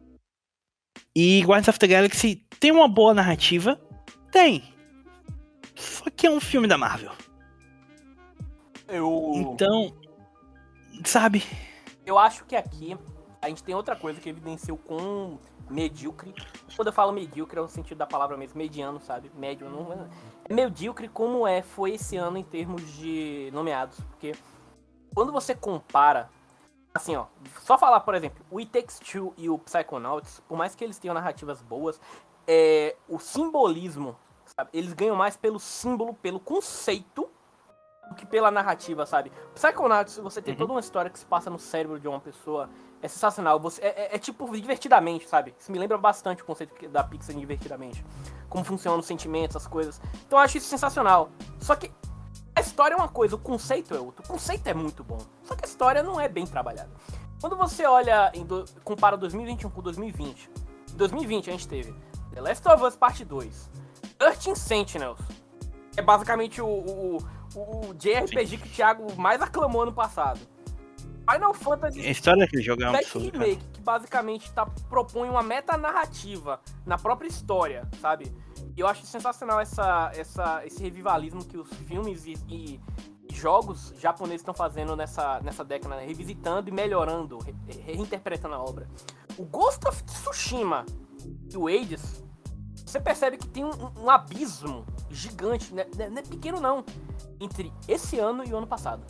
E Guardians of the Galaxy tem uma boa narrativa? Tem. Só que é um filme da Marvel. Eu... Então, sabe? Eu acho que aqui a gente tem outra coisa que evidencia o quão medíocre. Quando eu falo medíocre, é no sentido da palavra mesmo, mediano, sabe? Médio, não é medíocre como é, foi esse ano em termos de nomeados. Porque quando você compara, assim, ó, só falar, por exemplo, o It Takes Two e o Psychonauts, por mais que eles tenham narrativas boas, é, o simbolismo, sabe? Eles ganham mais pelo símbolo, pelo conceito, do que pela narrativa, sabe? Psychonauts, você tem uhum. toda uma história que se passa no cérebro de uma pessoa, é sensacional. Você, é, é, é tipo divertidamente, sabe? Isso me lembra bastante o conceito da Pixar de divertidamente. Como funcionam os sentimentos, as coisas. Então eu acho isso sensacional. Só que a história é uma coisa, o conceito é outro. O conceito é muito bom. Só que a história não é bem trabalhada. Quando você olha, em do, compara dois mil e vinte e um com dois mil e vinte. Em dois mil e vinte a gente teve The Last of Us Parte dois, thirteen Sentinels, que é basicamente o... o, o o J R P G Sim. que o Thiago mais aclamou ano passado. Final Fantasy a história daquele jogo é um absurdo, Remake, cara. Que basicamente tá, propõe uma metanarrativa na própria história, sabe? E eu acho sensacional essa, essa, esse revivalismo que os filmes e, e jogos japoneses estão fazendo nessa, nessa década, né? Revisitando e melhorando, re, reinterpretando a obra. O Ghost of Tsushima e o Hades, você percebe que tem um, um abismo gigante, né? Não é pequeno não, entre esse ano e o ano passado.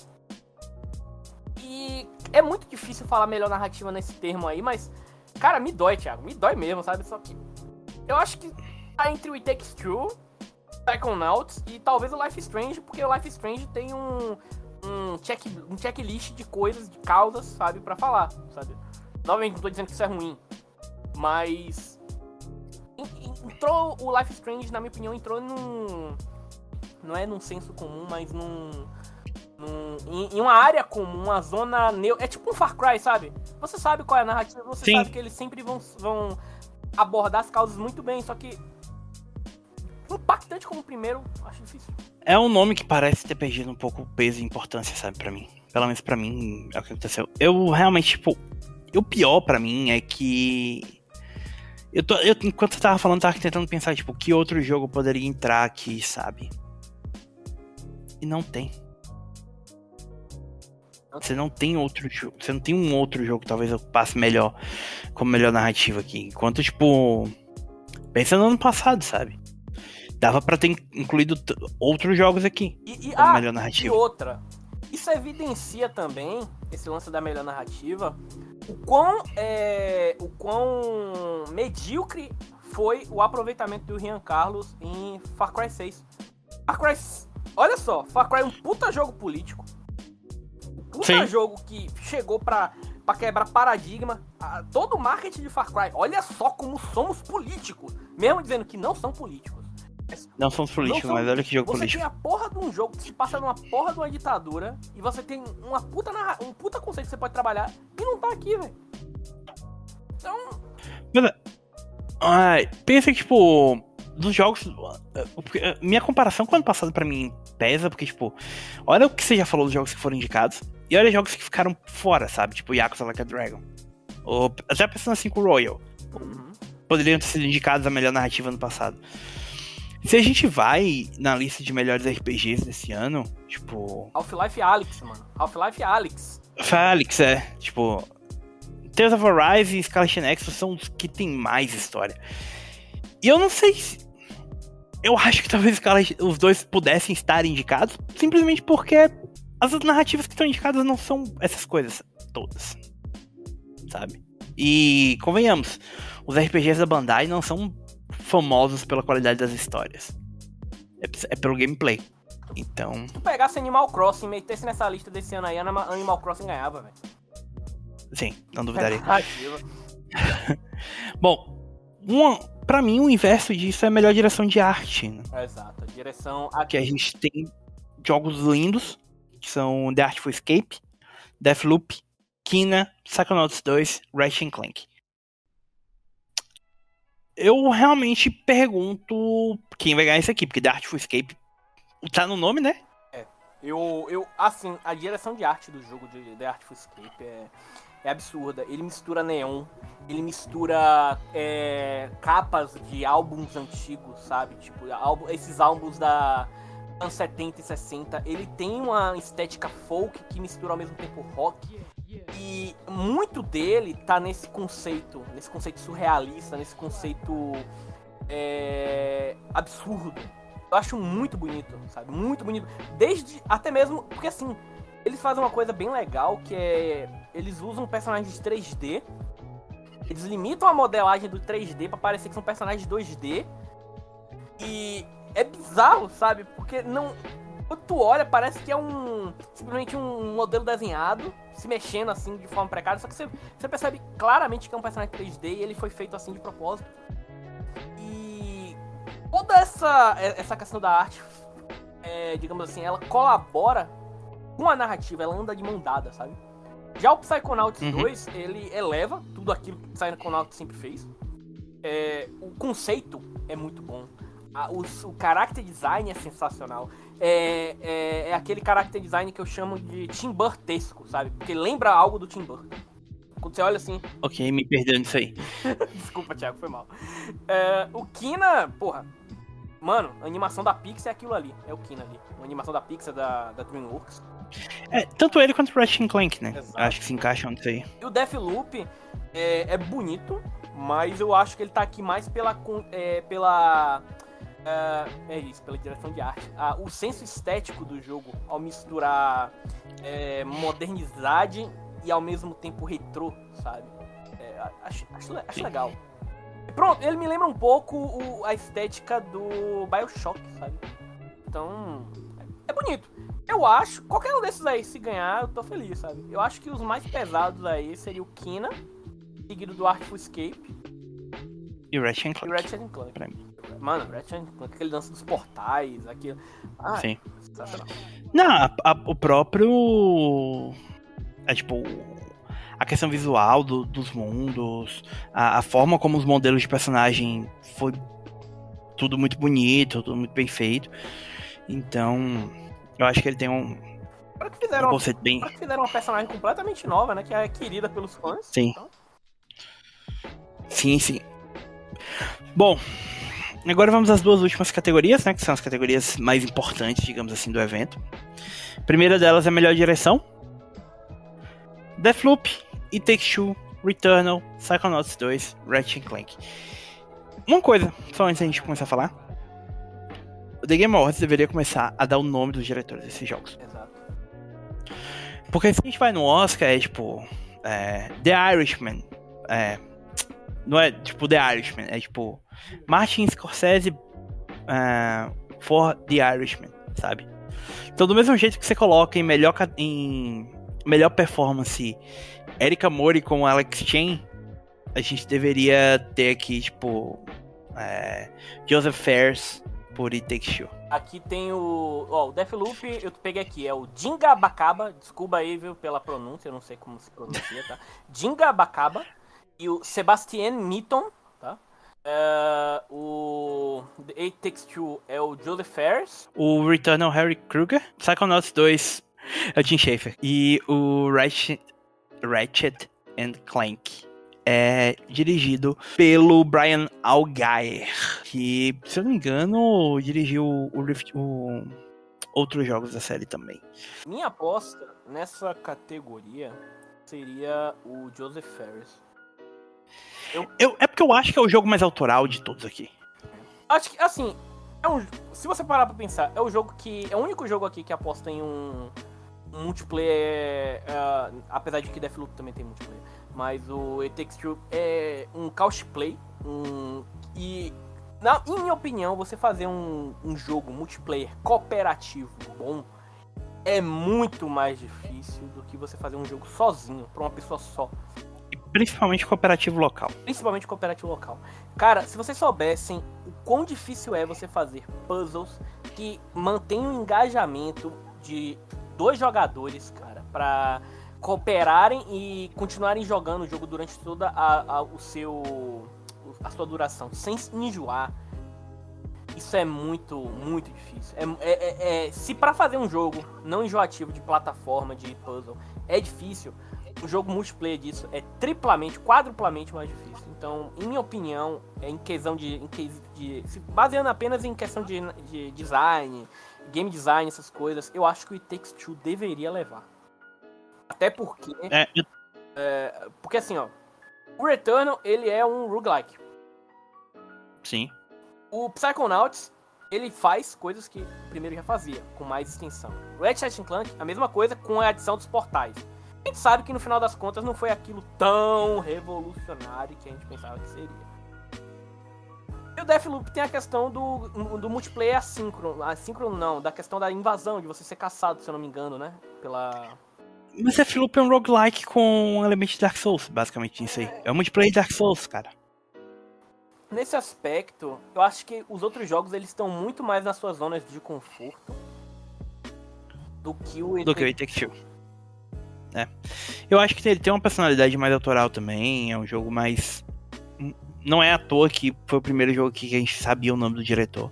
E é muito difícil falar melhor narrativa nesse termo aí, mas, cara, me dói, Thiago, me dói mesmo, sabe? Só que eu acho que tá entre o It Takes Two, Psychonauts e talvez o Life is Strange, porque o Life is Strange tem um, um, check, um checklist de coisas, de causas, sabe, pra falar, sabe? Novamente, não tô dizendo que isso é ruim, mas entrou o Life is Strange, na minha opinião, entrou num... não é num senso comum, mas num, num em, em uma área comum, uma zona neutra. É tipo um Far Cry, sabe? Você sabe qual é a narrativa, você Sim. sabe que eles sempre vão, vão abordar as causas muito bem, só que impactante como o primeiro, acho difícil. É um nome que parece ter perdido um pouco o peso e importância, sabe, pra mim. Pelo menos pra mim, é o que aconteceu. Eu realmente, tipo, o pior pra mim é que eu tô, eu, enquanto você tava falando, eu tava tentando pensar, tipo, que outro jogo poderia entrar aqui, sabe? E não tem. Você não tem outro jogo. Você não tem um outro jogo que talvez eu passe melhor, como melhor narrativa aqui. Enquanto, tipo, pensa no ano passado, sabe? Dava pra ter incluído t- outros jogos aqui. E, e, como ah, melhor narrativa. E outra. Isso evidencia também, esse lance da melhor narrativa, o quão, é, o quão medíocre foi o aproveitamento do Rian Carlos em Far Cry seis. Far Cry Olha só, Far Cry é um puta jogo político. Um puta Sim. jogo que chegou pra, pra quebrar paradigma. Ah, todo o marketing de Far Cry, olha só como somos políticos. Mesmo dizendo que não são políticos. Não somos políticos, não são... mas olha que jogo você político. Você tem a porra de um jogo que se passa numa porra de uma ditadura e você tem uma puta narra... um puta conceito que você pode trabalhar e não tá aqui, velho. Então... Mas, ai, pensa que, tipo, dos jogos... Minha comparação com o ano passado pra mim pesa, porque, tipo, olha o que você já falou dos jogos que foram indicados e olha os jogos que ficaram fora, sabe? Tipo, Yakuza Like a Dragon. Ou até a Persona cinco Royal. Uhum. Poderiam ter sido indicados a melhor narrativa no passado. Se a gente vai na lista de melhores R P Gs desse ano, tipo... Half-Life Alyx, mano. Half-Life Alyx. Alyx, é. Tipo... Tales of Arise e Scarlet Nexus são os que tem mais história. E eu não sei se... Eu acho que talvez os dois pudessem estar indicados, simplesmente porque as narrativas que estão indicadas não são essas coisas todas. Sabe? E, convenhamos, os R P Gs da Bandai não são famosos pela qualidade das histórias. É, é pelo gameplay. Então... Se tu pegasse Animal Crossing e metesse nessa lista desse ano aí, Animal Crossing ganhava, velho. Sim, não duvidaria. Bom, uma, pra mim o inverso disso é a melhor direção de arte. Né? Exato, a direção... Que a gente tem jogos lindos, que são The Artful Escape, Deathloop, Kena, Psychonauts dois, Ratchet and Clank. Eu realmente pergunto quem vai ganhar isso aqui, porque The Artful Escape tá no nome, né? É, eu, eu, assim, a direção de arte do jogo de The Artful Escape é, é absurda. Ele mistura neon, ele mistura é, capas de álbuns antigos, sabe? Tipo, álbum, esses álbuns da anos setenta e sessenta. Ele tem uma estética folk que mistura ao mesmo tempo rock. E muito dele tá nesse conceito, nesse conceito surrealista, nesse conceito é, absurdo. Eu acho muito bonito, sabe? Muito bonito. Desde, até mesmo, porque assim, eles fazem uma coisa bem legal, que é, eles usam personagens de três D, eles limitam a modelagem do três D pra parecer que são personagens dois D, e é bizarro, sabe? Porque não... Quando tu olha, parece que é um... simplesmente um modelo desenhado, se mexendo assim, de forma precária, só que você, você percebe claramente que é um personagem três D e ele foi feito assim de propósito. E toda essa, essa questão da arte, é, digamos assim, ela colabora com a narrativa, ela anda de mão dada, sabe? Já o Psychonauts uhum. dois, ele eleva tudo aquilo que o Psychonauts sempre fez. É, o conceito é muito bom. A, o, o character design é sensacional. É, é, é aquele character design que eu chamo de Tim Burtesco, sabe? Porque lembra algo do Tim Burton. Quando você olha assim... Ok, me perdendo isso aí. Desculpa, Thiago, foi mal. É, o Kina, porra... Mano, a animação da Pixar é aquilo ali. É o Kina ali. A animação da Pixar, da, da DreamWorks. É, tanto ele quanto o Ratchet and Clank, né? Exato. Acho que se encaixam nisso aí. E o Deathloop é, é bonito, mas eu acho que ele tá aqui mais pela... É, pela é, é isso, pela direção de arte. Ah, o senso estético do jogo, ao misturar é, modernidade e ao mesmo tempo retrô, sabe? É, acho, acho, acho legal. Pronto, ele me lembra um pouco o, a estética do BioShock, sabe? Então, é bonito. Eu acho, qualquer um desses aí, se ganhar, eu tô feliz, sabe? Eu acho que os mais pesados aí seria o Kina, seguido do Artful Escape. E o Ratchet and Clank. E o Ratchet and Clank. Pra mim. Mano, o Ratchet and Clank, aquele lance dos portais, aquilo. Ah, sim. Sensacional. Não, a, a, o próprio... É tipo... A questão visual do, dos mundos, a, a forma como os modelos de personagem foi tudo muito bonito, tudo muito bem feito. Então, eu acho que ele tem um, para que fizeram um conceito bem... Para que fizeram uma personagem completamente nova, né? Que é querida pelos fãs. Sim. Então... Sim, sim. Bom, agora vamos às duas últimas categorias, né? Que são as categorias mais importantes, digamos assim, do evento. A primeira delas é a melhor direção. Deathloop, It Takes Two, Returnal, Psychonauts dois, Ratchet and Clank. Uma coisa, só antes da gente começar a falar. O The Game Awards deveria começar a dar o nome dos diretores desses jogos. Exato. Porque se a gente vai no Oscar, é tipo... É, The Irishman. É, não é tipo The Irishman, é tipo... Martin Scorsese uh, for The Irishman, sabe? Então do mesmo jeito que você coloca em melhor... Em, melhor performance Erika Mori com Alex Chen, a gente deveria ter aqui, tipo, é, Joseph Fares por It Takes Two. Aqui tem o... Ó, o Deathloop, eu peguei aqui, é o Jinga Bacaba, desculpa aí, viu, pela pronúncia, eu não sei como se pronuncia, tá? Jinga Bacaba e o Sebastian Mitton, tá? É, o It Takes Two é o Joseph Fares. O Returnal, Harry Kruger. Psychonauts dois é o Tim Schafer. E o Ratchet, Ratchet and Clank é dirigido pelo Brian Algeier, que, se eu não me engano, dirigiu o, Rift, o outros jogos da série também. Minha aposta nessa categoria seria o Joseph Fares. Eu... Eu, é porque eu acho que é o jogo mais autoral de todos aqui. Acho que, assim, é um, se você parar pra pensar, é o jogo que é o único jogo aqui que aposta em um Um multiplayer, uh, apesar de que Deathloop também tem multiplayer, mas o It Takes Two é um couch play, um, e na, em minha opinião, você fazer um, um jogo multiplayer cooperativo bom é muito mais difícil do que você fazer um jogo sozinho, pra uma pessoa só. E principalmente cooperativo local. Principalmente cooperativo local. Cara, se vocês soubessem o quão difícil é você fazer puzzles que mantenham o engajamento de dois jogadores, cara, pra cooperarem e continuarem jogando o jogo durante toda a, a, o seu, a sua duração, sem enjoar. Isso é muito, muito difícil. É, é, é, é, se pra fazer um jogo não enjoativo de plataforma, de puzzle, é difícil, o jogo multiplayer disso é triplamente, quadruplamente mais difícil. Então, em minha opinião, é em questão de, em que, de se baseando apenas em questão de, de design, game design, essas coisas, eu acho que o It Takes Two deveria levar. Até porque, É, eu- é, porque assim, ó, o Returnal, ele é um roguelike. sim. O Psychonauts, ele faz coisas que o primeiro já fazia, com mais extensão. O Ratchet and Clank, a mesma coisa com a adição dos portais. A gente sabe que no final das contas não foi aquilo tão revolucionário que a gente pensava que seria. E o Deathloop tem a questão do, do multiplayer assíncrono. Assíncrono não, da questão da invasão, de você ser caçado, se eu não me engano, né? Pela... Mas Deathloop é um roguelike com elementos de Dark Souls, basicamente isso aí. É um multiplayer de Dark Souls, cara. Nesse aspecto, eu acho que os outros jogos eles estão muito mais nas suas zonas de conforto do que o Do que o It Takes Two. É. Eu acho que ele tem uma personalidade mais autoral também, é um jogo mais... Não é à toa que foi o primeiro jogo que a gente sabia o nome do diretor.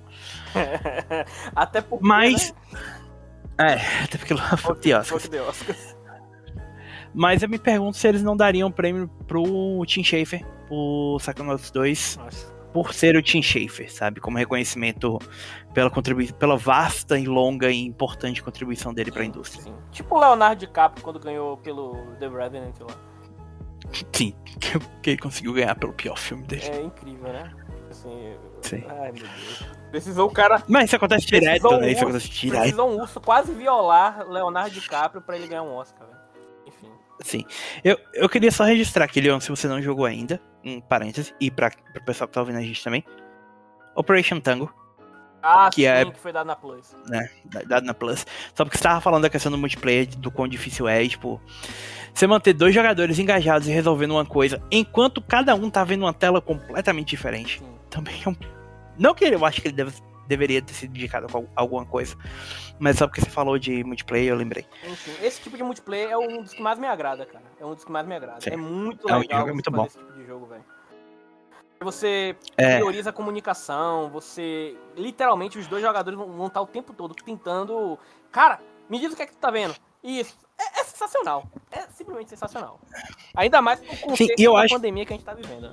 Até porque, Mas... né? É, até porque lá foi de Oscars. Foi de Oscars. Mas eu me pergunto se eles não dariam prêmio pro Tim Schafer, pro Psychonauts dois, Nossa. por ser o Tim Schafer, sabe? Como reconhecimento pela, contribui- pela vasta e longa e importante contribuição dele pra indústria. Sim. Tipo o Leonardo DiCaprio quando ganhou pelo The Revenant lá. Sim, que, que ele conseguiu ganhar pelo pior filme dele. É incrível, né? Assim, Sim. Ai, meu Deus. Precisou o cara... Mas isso acontece direto, Precisou um né? Isso urso- acontece direto. Precisou um urso quase violar Leonardo DiCaprio pra ele ganhar um Oscar, velho. Enfim. Sim. Eu, eu queria só registrar aqui, Leon, se você não jogou ainda, um parêntese, e pra, pro pessoal que tá ouvindo a gente também, Operation Tango, Ah, Que sim, é- que foi dado na Plus. né, dado na Plus. Só porque você tava falando da questão do multiplayer, do quão difícil é, e, tipo, você manter dois jogadores engajados e resolvendo uma coisa, enquanto cada um tá vendo uma tela completamente diferente. Sim. Também é um... Não que eu acho que ele deve, deveria ter sido indicado com alguma coisa, mas só porque você falou de multiplayer, eu lembrei. Enfim, esse tipo de multiplayer é um dos que mais me agrada, cara. É um dos que mais me agrada. Sim. É muito É um legal jogo, é muito fazer bom. esse tipo de jogo, velho. Você É. prioriza a comunicação, você... Literalmente, os dois jogadores vão vão estar o tempo todo tentando... Cara, me diz o que é que tu tá vendo. Isso. É, é sensacional. É simplesmente sensacional. Ainda mais com o contexto e eu da acho- pandemia que a gente tá vivendo.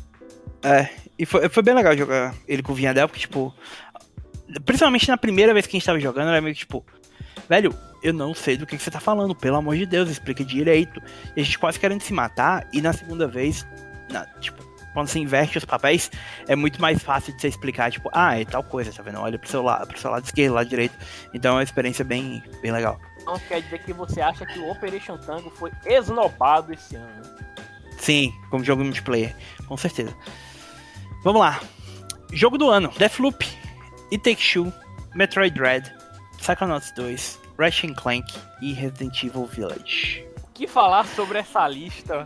É, e foi, foi bem legal jogar ele com o Vinhadel, porque, tipo, principalmente na primeira vez que a gente tava jogando, era meio que, tipo, velho, eu não sei do que, que você tá falando, pelo amor de Deus, explica direito. E a gente quase querendo se matar, e na segunda vez, na, tipo, quando você inverte os papéis, é muito mais fácil de você explicar, tipo, ah, é tal coisa, tá vendo? Olha pro seu lado, pro seu lado esquerdo, lado direito. Então é uma experiência bem, bem legal. Então quer dizer que você acha que o Operation Tango foi esnobado esse ano. Sim, como jogo multiplayer, com certeza. Vamos lá. Jogo do ano: Deathloop, It Takes Two, Metroid Dread, Psychonauts dois, Ratchet and Clank e Resident Evil Village. O que falar sobre essa lista?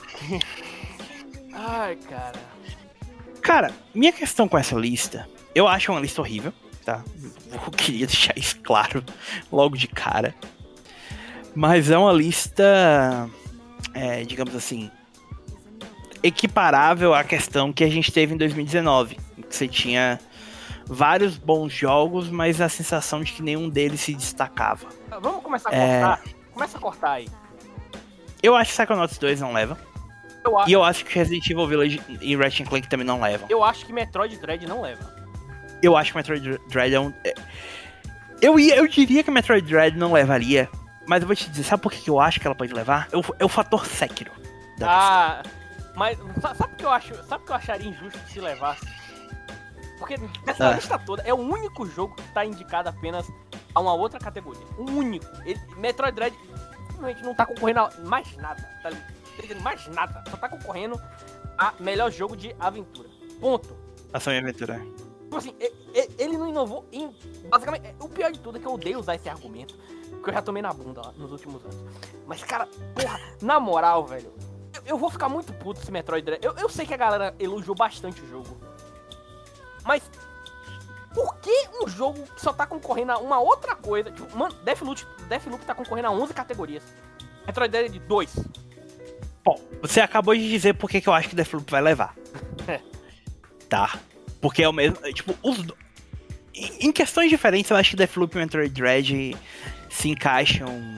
Ai, cara. Cara, minha questão com essa lista, eu acho uma lista horrível, tá? Eu queria deixar isso claro logo de cara. Mas é uma lista, é, digamos assim, equiparável à questão que a gente teve em dois mil e dezenove. Que você tinha vários bons jogos, mas a sensação de que nenhum deles se destacava. Vamos começar a É. cortar? Começa a cortar aí. Eu acho que Psychonauts dois não leva. Eu, a- E eu acho que Resident Evil Village e Ratchet and Clank também não levam. eu acho que Metroid Dread não leva. Eu acho que Metroid Dread é um... é- Eu, ia, eu diria que Metroid Dread não levaria, mas eu vou te dizer, sabe por que que eu acho que ela pode levar? É o, é o fator Sekiro da questão. Ah, mas sa- sabe o que eu acho? Sabe o que eu acharia injusto se levasse? Porque essa Ah. lista toda é o único jogo que tá indicado apenas a uma outra categoria. O único. Ele, Metroid Dread simplesmente não tá concorrendo a mais nada, tá ligado? Mais nada. Só tá concorrendo a melhor jogo de aventura. Ponto. Ação e aventura. Tipo assim, e- e- ele não inovou em. Basicamente, é- o pior de tudo é que eu odeio usar esse argumento. Porque eu já tomei na bunda lá nos últimos anos. Mas, cara, porra, na moral, velho. Eu, eu vou ficar muito puto se Metroid Dread. Eu, eu sei que a galera elogiou bastante o jogo. Mas. Por que um jogo que só tá concorrendo a uma outra coisa? Tipo, mano, Deathloop, Deathloop tá concorrendo a onze categorias. Metroid Dread de dois. Bom, você acabou de dizer por que que eu acho que Deathloop vai levar. É. Tá. Porque é o mesmo... é, Tipo, os... do- Em em questões diferentes, eu acho que Deathloop e Metroid Dread se encaixam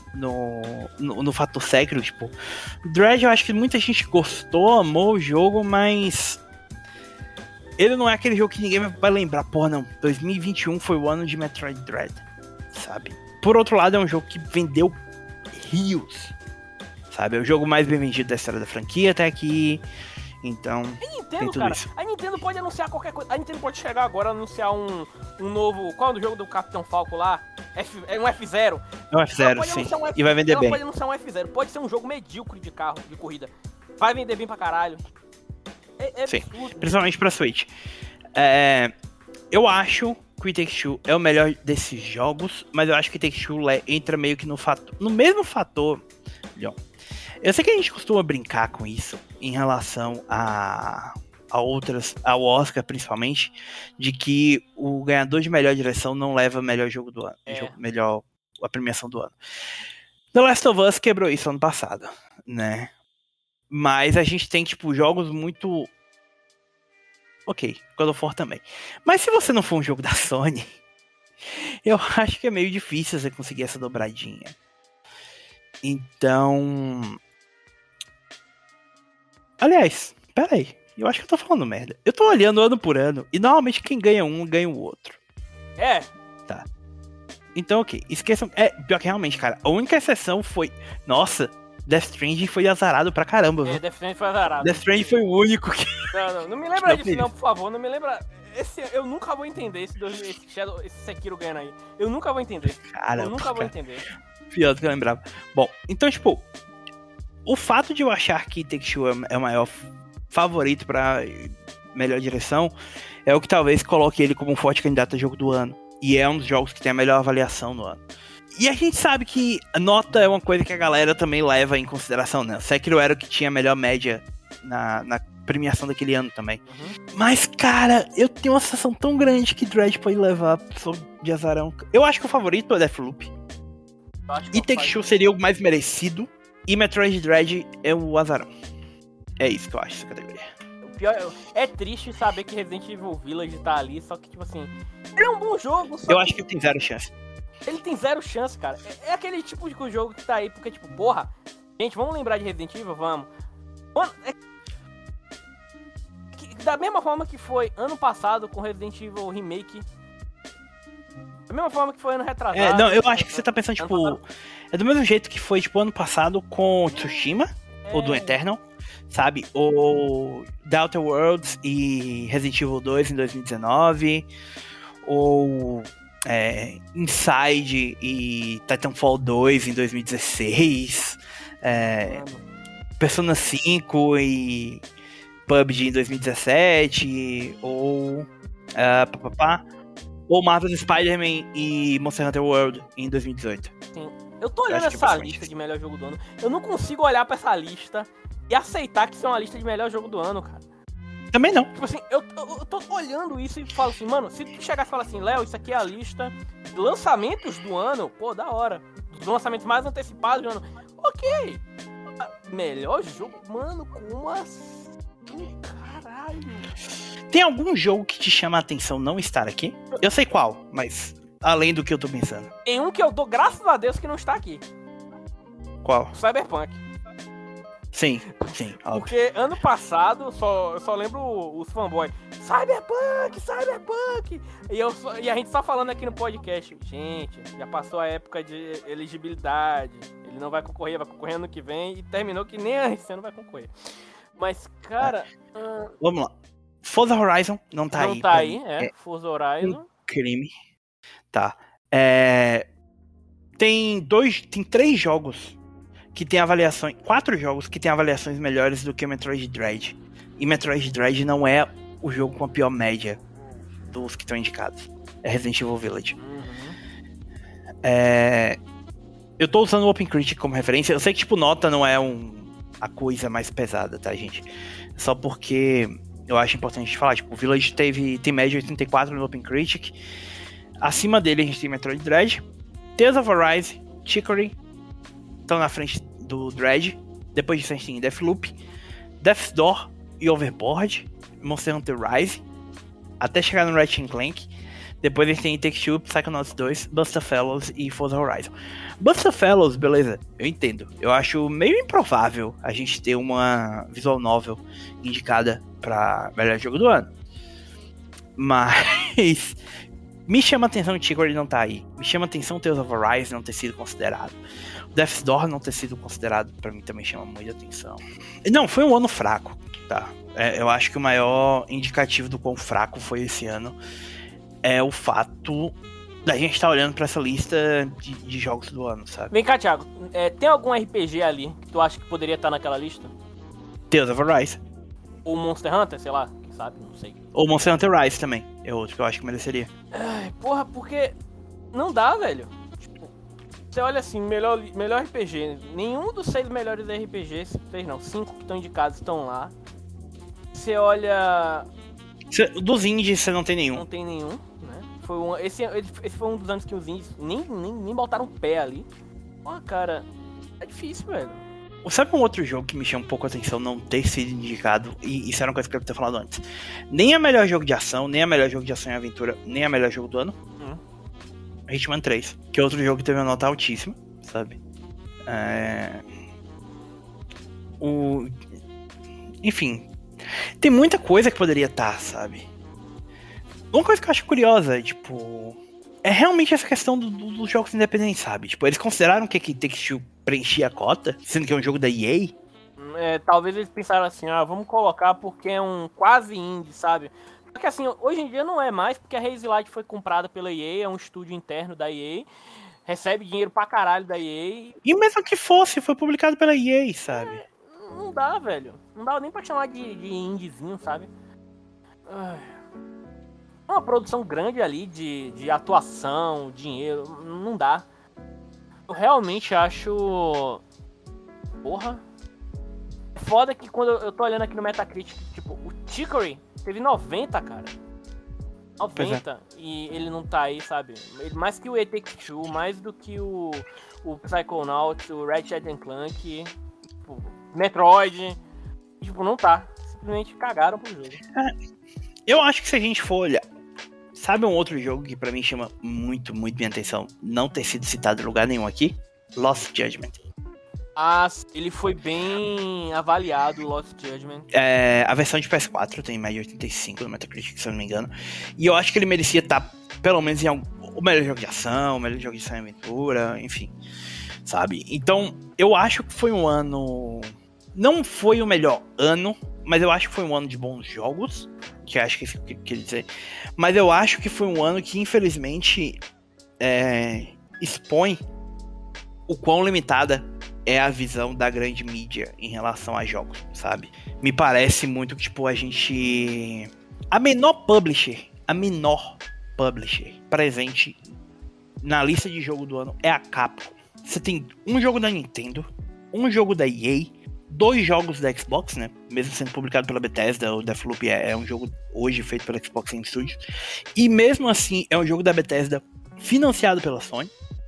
no, no, no fator Sekiro, tipo, Dread eu acho que muita gente gostou, amou o jogo, mas ele não é aquele jogo que ninguém vai lembrar, porra, não, dois mil e vinte e um foi o ano de Metroid Dread, sabe? Por outro lado, é um jogo que vendeu rios, sabe? É o jogo mais bem vendido da história da franquia até aqui. Então, a Nintendo, tem tudo cara, isso. A Nintendo pode anunciar qualquer coisa. A Nintendo pode chegar agora e anunciar um, um novo... Qual é o jogo do Capitão Falco lá? F, é um F zero. É um F zero, sim. Um F... E vai vender ela bem. Pode anunciar um F zero. Pode ser um jogo medíocre de carro, de corrida. Vai vender bem pra caralho. É, é sim, absurdo. Principalmente pra Switch. É, eu acho que o It Takes Two é o melhor desses jogos, mas eu acho que o It Takes Two entra meio que no fator... No mesmo fator... Leon, eu sei que a gente costuma brincar com isso em relação a, a outras, ao Oscar principalmente, de que o ganhador de melhor direção não leva melhor jogo do ano, É. jogo, melhor a premiação do ano. The Last of Us quebrou isso ano passado, né? Mas a gente tem tipo jogos muito ok, God of War também. Mas se você não for um jogo da Sony, eu acho que é meio difícil você conseguir essa dobradinha. Então... Aliás, pera aí. Eu acho que eu tô falando merda. Eu tô olhando ano por ano e normalmente quem ganha um, ganha o outro. É. Tá. Então, ok. Esqueçam... É, pior que realmente, cara. A única exceção foi... Nossa, Death Stranding foi azarado pra caramba, viu? É, Death Stranding foi azarado. Death Stranding foi o único que... Não, não, não me lembra disso não, por favor. Não me lembra... Esse, eu nunca vou entender esse, esse, Shadow, esse Sekiro ganhando aí. Eu nunca vou entender. Caramba, eu nunca cara. vou entender. Pior do que eu lembrava. Bom, então, tipo... O fato de eu achar que Take-Two é o maior favorito pra melhor direção é o que talvez coloque ele como um forte candidato a jogo do ano. E é um dos jogos que tem a melhor avaliação no ano. E a gente sabe que nota é uma coisa que a galera também leva em consideração, né? Sekiro era o que tinha a melhor média na, na premiação daquele ano também. Uhum. Mas, cara, eu tenho uma sensação tão grande que Dread pode levar de azarão. Eu acho que o favorito é Deathloop. E Take-Two seria o mais merecido. E Metroid Dread é o azarão. É isso que eu acho, essa categoria. O pior é, é triste saber que Resident Evil Village tá ali, só que, tipo assim, ele é um bom jogo. Só eu que acho que ele tem zero chance. Ele tem zero chance, cara. É, é aquele tipo de jogo que tá aí, porque, tipo, porra, gente, vamos lembrar de Resident Evil? Vamos. Mano, é... que, da mesma forma que foi ano passado com Resident Evil Remake. Da mesma forma que foi ano retrasado. É, não, eu acho que você tá pensando, tipo... Passado. É do mesmo jeito que foi, tipo, ano passado com Tsushima, É... ou do Eternal, sabe? Ou The Outer Worlds e Resident Evil dois em dois mil e dezenove, ou é, Inside e Titanfall dois em dois mil e dezesseis, é, Persona cinco e P U B G em dois mil e dezessete, ou... Uh, pá, pá, pá, ou Marvel's Spider-Man e Monster Hunter World em dois mil e dezoito. Sim. Eu tô olhando Eu acho que essa é lista bastante. de melhor jogo do ano. Eu não consigo olhar pra essa lista e aceitar que isso é uma lista de melhor jogo do ano, cara. Também não. Tipo assim, eu, eu, eu tô olhando isso e falo assim, mano, se tu chegasse e falar assim, Léo, isso aqui é a lista de lançamentos do ano, pô, da hora. Dos lançamentos mais antecipados do ano. Ok. Melhor jogo? Mano, como assim? Caralho. Tem algum jogo que te chama a atenção não estar aqui? Eu sei qual, mas além do que eu tô pensando. Tem um que eu dou graças a Deus que não está aqui. Qual? Cyberpunk. Sim, sim, óbvio. Porque ano passado, só, eu só lembro os fanboys. Cyberpunk, Cyberpunk! E, eu só- e a gente só falando aqui no podcast. Gente, já passou a época de elegibilidade. Ele não vai concorrer, vai concorrer ano que vem. E terminou que nem esse ano vai concorrer. Mas, cara... ah, Vamos lá. Forza Horizon não tá não aí. tá pra aí, mim. é. É Forza Horizon. crime. Tá. É... Tem dois. Tem três jogos que tem avaliações. Quatro jogos que tem avaliações melhores do que Metroid Dread. E Metroid Dread não é o jogo com a pior média dos que estão indicados. É Resident Evil Village. Uhum. É... Eu tô usando o OpenCritic como referência. Eu sei que, tipo, nota não é um... a coisa mais pesada, tá, gente? Só porque eu acho importante a gente falar. Tipo, o Village teve... tem média oitenta e quatro no OpenCritic. Acima dele a gente tem Metroid Dread. Tales of Arise, Chicory estão na frente do Dread. Depois disso a gente tem Deathloop, Death's Door e Overboard, Monster Hunter Rise, até chegar no Ratchet and Clank. Depois a gente tem Take Two, Psychonauts dois, Buster Fellows e Forza Horizon. Buster Fellows, beleza, eu entendo. Eu acho meio improvável a gente ter uma visual novel indicada pra melhor jogo do ano. Mas me chama a atenção o Chicory não tá aí. Me chama a atenção o Tales of Arise não ter sido considerado. O Death's Door não ter sido considerado, pra mim também chama muita atenção. Não, foi um ano fraco, tá? É, eu acho que o maior indicativo do quão fraco foi esse ano é o fato da gente estar tá olhando pra essa lista de, de jogos do ano, sabe? Vem cá, Thiago, é, tem algum R P G ali que tu acha que poderia estar naquela lista? Tales of Arise. Ou Monster Hunter, sei lá, quem sabe, não sei. Ou Monster Hunter Rise também, é outro que eu acho que mereceria. Ai, porra, porque não dá, velho. Tipo, você olha assim, melhor, melhor R P G, nenhum dos seis melhores R P Gs, seis não, cinco que estão indicados estão lá. Você olha... Cê, dos indies você não tem nenhum. Não tem nenhum, né? Foi um, esse, esse foi um dos anos que os indies nem, nem, nem botaram pé ali. Porra, cara, é difícil, velho. Sabe um outro jogo que me chama um pouco a atenção não ter sido indicado? E isso era uma coisa que eu ia ter falado antes. Nem a melhor jogo de ação, nem a melhor jogo de ação e aventura, nem a melhor jogo do ano. Hum. Hitman três, que é outro jogo que teve uma nota altíssima, sabe? É... O... Enfim, tem muita coisa que poderia estar, sabe? Uma coisa que eu acho curiosa é, tipo... É realmente essa questão do, do, dos jogos independentes, sabe? Tipo, eles consideraram que Take Two preenchia a cota, sendo que é um jogo da E A? É, talvez eles pensaram assim, ah, vamos colocar porque é um quase indie, sabe? Porque assim, hoje em dia não é mais, porque a Hazy Light foi comprada pela E A, é um estúdio interno da E A, recebe dinheiro pra caralho da E A. E mesmo que fosse, foi publicado pela E A, sabe? É, não dá, velho. Não dá nem pra chamar de, de indiezinho, sabe? Ai... Uma produção grande ali de, de atuação, dinheiro, não dá. Eu realmente acho... Porra. É foda que quando eu tô olhando aqui no Metacritic, tipo, o Chicory teve noventa, cara. noventa. É. E ele não tá aí, sabe? Mais que o Take Two, mais do que o, o Psychonauts, o Ratchet and Clank, tipo, Metroid. Tipo, não tá. Simplesmente cagaram pro jogo. É, eu acho que se a gente for olhar... Sabe um outro jogo que pra mim chama muito, muito minha atenção, não ter sido citado em lugar nenhum aqui? Lost Judgment. Ah, ele foi bem avaliado, Lost Judgment. É, a versão de P S quatro tem média oitenta e cinco no Metacritic, se eu não me engano. E eu acho que ele merecia estar, pelo menos, em algum, o melhor jogo de ação, o melhor jogo de ação e aventura, enfim. Sabe? Então, eu acho que foi um ano... Não foi o melhor ano, mas eu acho que foi um ano de bons jogos, que eu acho que é isso que eu queria dizer. Mas eu acho que foi um ano que, infelizmente, é, expõe o quão limitada é a visão da grande mídia em relação a jogos, sabe? Me parece muito que, tipo, a gente... A menor publisher, a menor publisher presente na lista de jogo do ano é a Capcom. Você tem um jogo da Nintendo, um jogo da E A, dois jogos da Xbox, né? Mesmo sendo publicado pela Bethesda, o Deathloop é, é um jogo hoje feito pela Xbox Game Studios. E mesmo assim, é um jogo da Bethesda financiado pela Sony.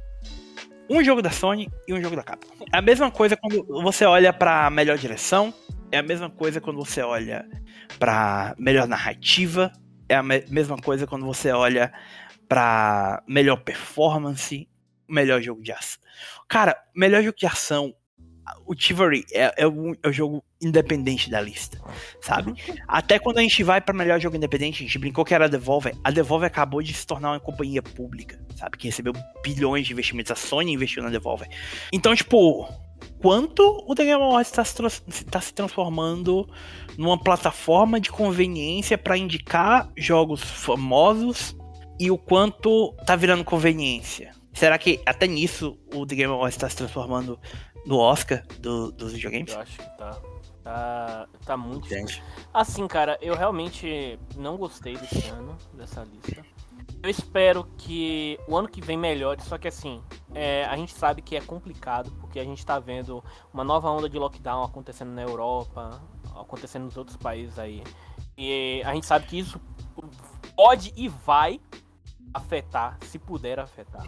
Um jogo da Sony e um jogo da Capcom. É a mesma coisa quando você olha pra melhor direção. É a mesma coisa quando você olha pra melhor narrativa. É a me- mesma coisa quando você olha pra melhor performance. Melhor jogo de ação. Cara, melhor jogo de ação... O Chivalry é, é, o, é o jogo independente da lista, sabe? Até quando a gente vai pra melhor jogo independente, a gente brincou que era a Devolver. A Devolver acabou de se tornar uma companhia pública, sabe? Que recebeu bilhões de investimentos. A Sony investiu na Devolver. Então, tipo, quanto o The Game Awards está se, tá se transformando numa plataforma de conveniência pra indicar jogos famosos e o quanto tá virando conveniência. Será que até nisso o The Game Awards está se transformando no Oscar do, dos videogames? Eu acho que tá. Tá, tá muito... Entende? Assim, cara, eu realmente não gostei desse ano, dessa lista. Eu espero que o ano que vem melhore, só que assim, é, a gente sabe que é complicado, porque a gente tá vendo uma nova onda de lockdown acontecendo na Europa, acontecendo nos outros países aí. E a gente sabe que isso pode e vai afetar, se puder afetar.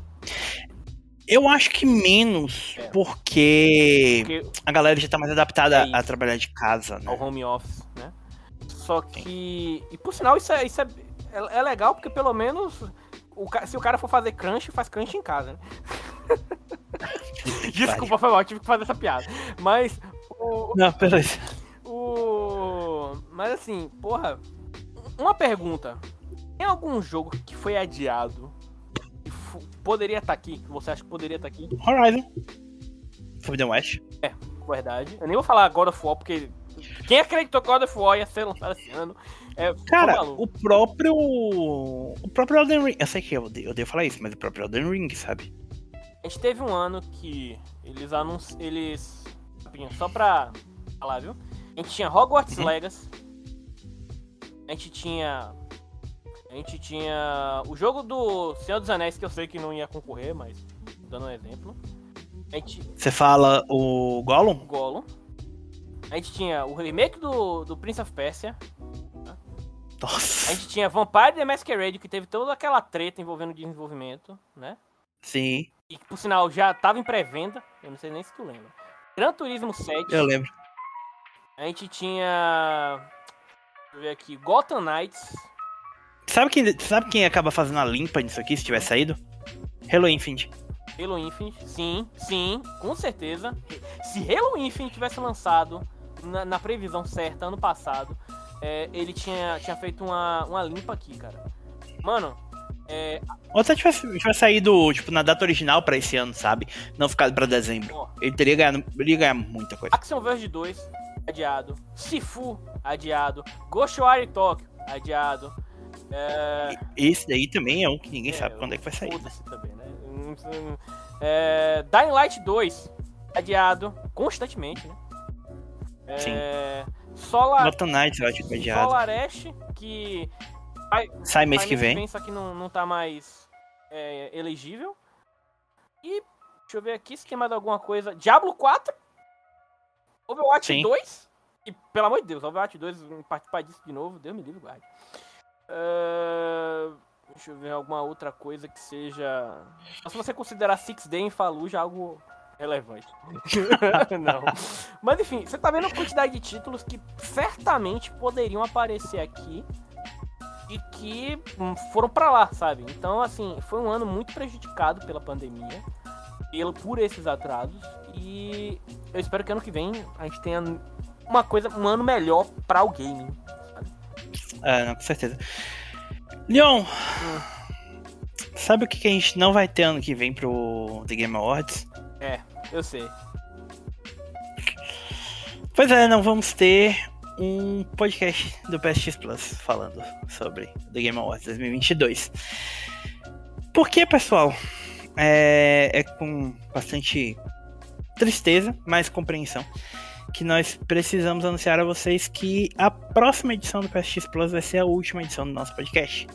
Eu acho que menos, é. porque, porque a galera já tá mais adaptada é a trabalhar de casa, né? Ao home office, né? Só que... Sim. E por sinal, isso, é, isso é, é legal, porque pelo menos o, se o cara for fazer crunch, faz crunch em casa, né? Desculpa, foi mal, eu tive que fazer essa piada. Mas. O, Não, beleza. O. Mas assim, porra. Uma pergunta. Tem algum jogo que foi adiado que f- poderia estar aqui? Que você acha que poderia estar aqui? Horizon. Forbidden West. É, verdade. Eu nem vou falar God of War, porque. Quem acreditou que God of War ia ser lançado esse ano? É, Cara, o próprio. O próprio Elden Ring. Eu sei que eu odeio, eu odeio falar isso, mas o próprio Elden Ring, sabe? A gente teve um ano que eles anunciaram. Eles. Só pra falar, viu? A gente tinha Hogwarts Uhum. Legacy. A gente tinha. A gente tinha. O jogo do Senhor dos Anéis, que eu sei que não ia concorrer, mas dando um exemplo. A gente. Você fala o Gollum? Gollum. A gente tinha o remake do, do Prince of Persia. Nossa. A gente tinha Vampire the Masquerade, que teve toda aquela treta envolvendo o desenvolvimento, né? Sim, E que, por sinal, já tava em pré-venda. Eu não sei nem se tu lembra. Gran Turismo sete. eu lembro. A gente tinha. Deixa eu ver aqui. Gotham Knights. Sabe quem, sabe quem acaba fazendo a limpa nisso aqui, se tivesse saído? Halo Infinite. Halo Infinite. Sim, sim, com certeza. Se Halo Infinite tivesse lançado na, na previsão certa ano passado, é, ele tinha, tinha feito uma, uma limpa aqui, cara. Mano, é. Ou se tivesse, tivesse saído, tipo, na data original pra esse ano, sabe? Não ficado pra dezembro. Ó, Ele teria ganhado, ele ia ganhar muita coisa. Action Verge dois, adiado. Sifu, adiado. Ghostwire Tokyo, adiado. É... Esse daí também é um que ninguém É, sabe quando é que vai sair. Né? Foda-se também, né? Hum, hum, É... Dying Light dois, adiado. Constantemente, né? É... Solar... Gotham Knights eu acho que foi adiado. Solar Ash, que... Vai... Sai mês vai que vem. Só que não, não tá mais é, elegível. E... Deixa eu ver aqui se tem mais alguma coisa. Diablo quatro? Overwatch Sim. dois? E, pelo amor de Deus, Overwatch dois, participar disso de novo, Deus me livre, guarde. Uh, deixa eu ver alguma outra coisa que seja... Se você considerar Six Day em Fallujah algo relevante. Não. Mas enfim, você tá vendo a quantidade de títulos que certamente poderiam aparecer aqui e que hum, foram pra lá, sabe? Então, assim, foi um ano muito prejudicado pela pandemia, pelo, por esses atrasos, e eu espero que ano que vem a gente tenha uma coisa, um ano melhor pra o gaming. É, não, com certeza. Leon, Hum. sabe o que, que a gente não vai ter ano que vem pro The Game Awards? É, eu sei. Pois é, não vamos ter um podcast do P S X Plus falando sobre The Game Awards dois mil e vinte e dois. Por quê, pessoal? É, é com bastante tristeza, mas compreensão, que nós precisamos anunciar a vocês que a próxima edição do P S X Plus vai ser a última edição do nosso podcast.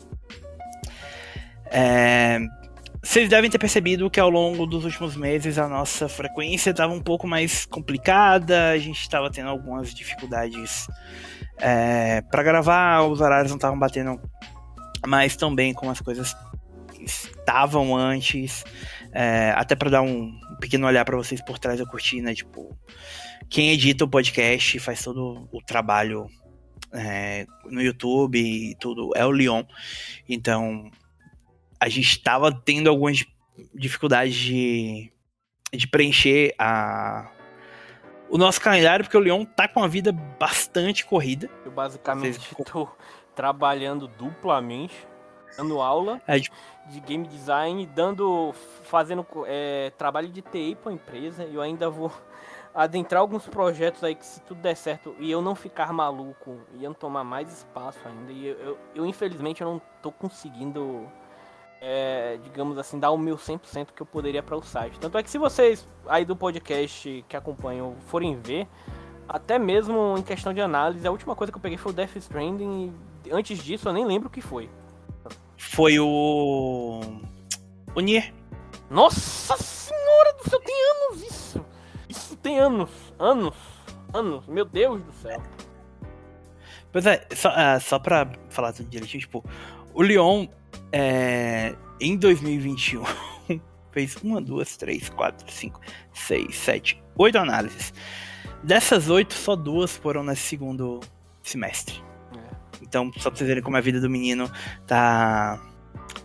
É, vocês devem ter percebido que ao longo dos últimos meses a nossa frequência estava um pouco mais complicada, a gente estava tendo algumas dificuldades é, para gravar, os horários não estavam batendo mais tão bem como as coisas estavam antes, é, até para dar um, um pequeno olhar para vocês por trás da cortina, tipo, quem edita o podcast, faz todo o trabalho é, no YouTube e tudo, é o Leon. Então a gente estava tendo algumas dificuldades de, de preencher a, o nosso calendário, porque o Leon tá com uma vida bastante corrida. Eu basicamente Vocês... tô trabalhando duplamente, dando aula é, tipo... de game design, dando, fazendo é, trabalho de T I para a empresa, e eu ainda vou adentrar alguns projetos aí que, se tudo der certo e eu não ficar maluco, iam tomar mais espaço ainda, e eu, eu, eu infelizmente eu não tô conseguindo, é, digamos assim, dar o meu cem por cento que eu poderia para o site. Tanto é que se vocês aí do podcast que acompanham forem ver, até mesmo em questão de análise, a última coisa que eu peguei foi o Death Stranding, e antes disso eu nem lembro o que foi. Foi o... o Nier. Nossa senhora do céu, tem anos isso! Isso tem anos, anos, anos, meu Deus do céu. Pois é, só, uh, só pra falar tudo direitinho, tipo, o Leon, é, em dois mil e vinte e um, fez uma, duas, três, quatro, cinco, seis, sete, oito análises. Dessas oito, só duas foram nesse segundo semestre. É. Então, só pra vocês verem como a vida do menino tá,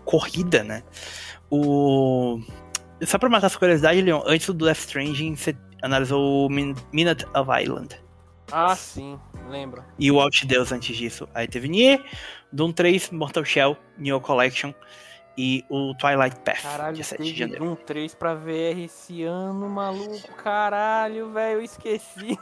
corrida, né? O... Só pra matar essa curiosidade, Leon, antes do Death Stranding, você analisou o Min- Minute of Island. Ah, sim, lembro. E o Outdeus antes disso. Aí teve Nier, Doom três, Mortal Shell, Neo Collection e o Twilight Path, Caralho, dia sete de teve janeiro. Doom três pra V R esse ano, maluco. Caralho, velho, eu esqueci.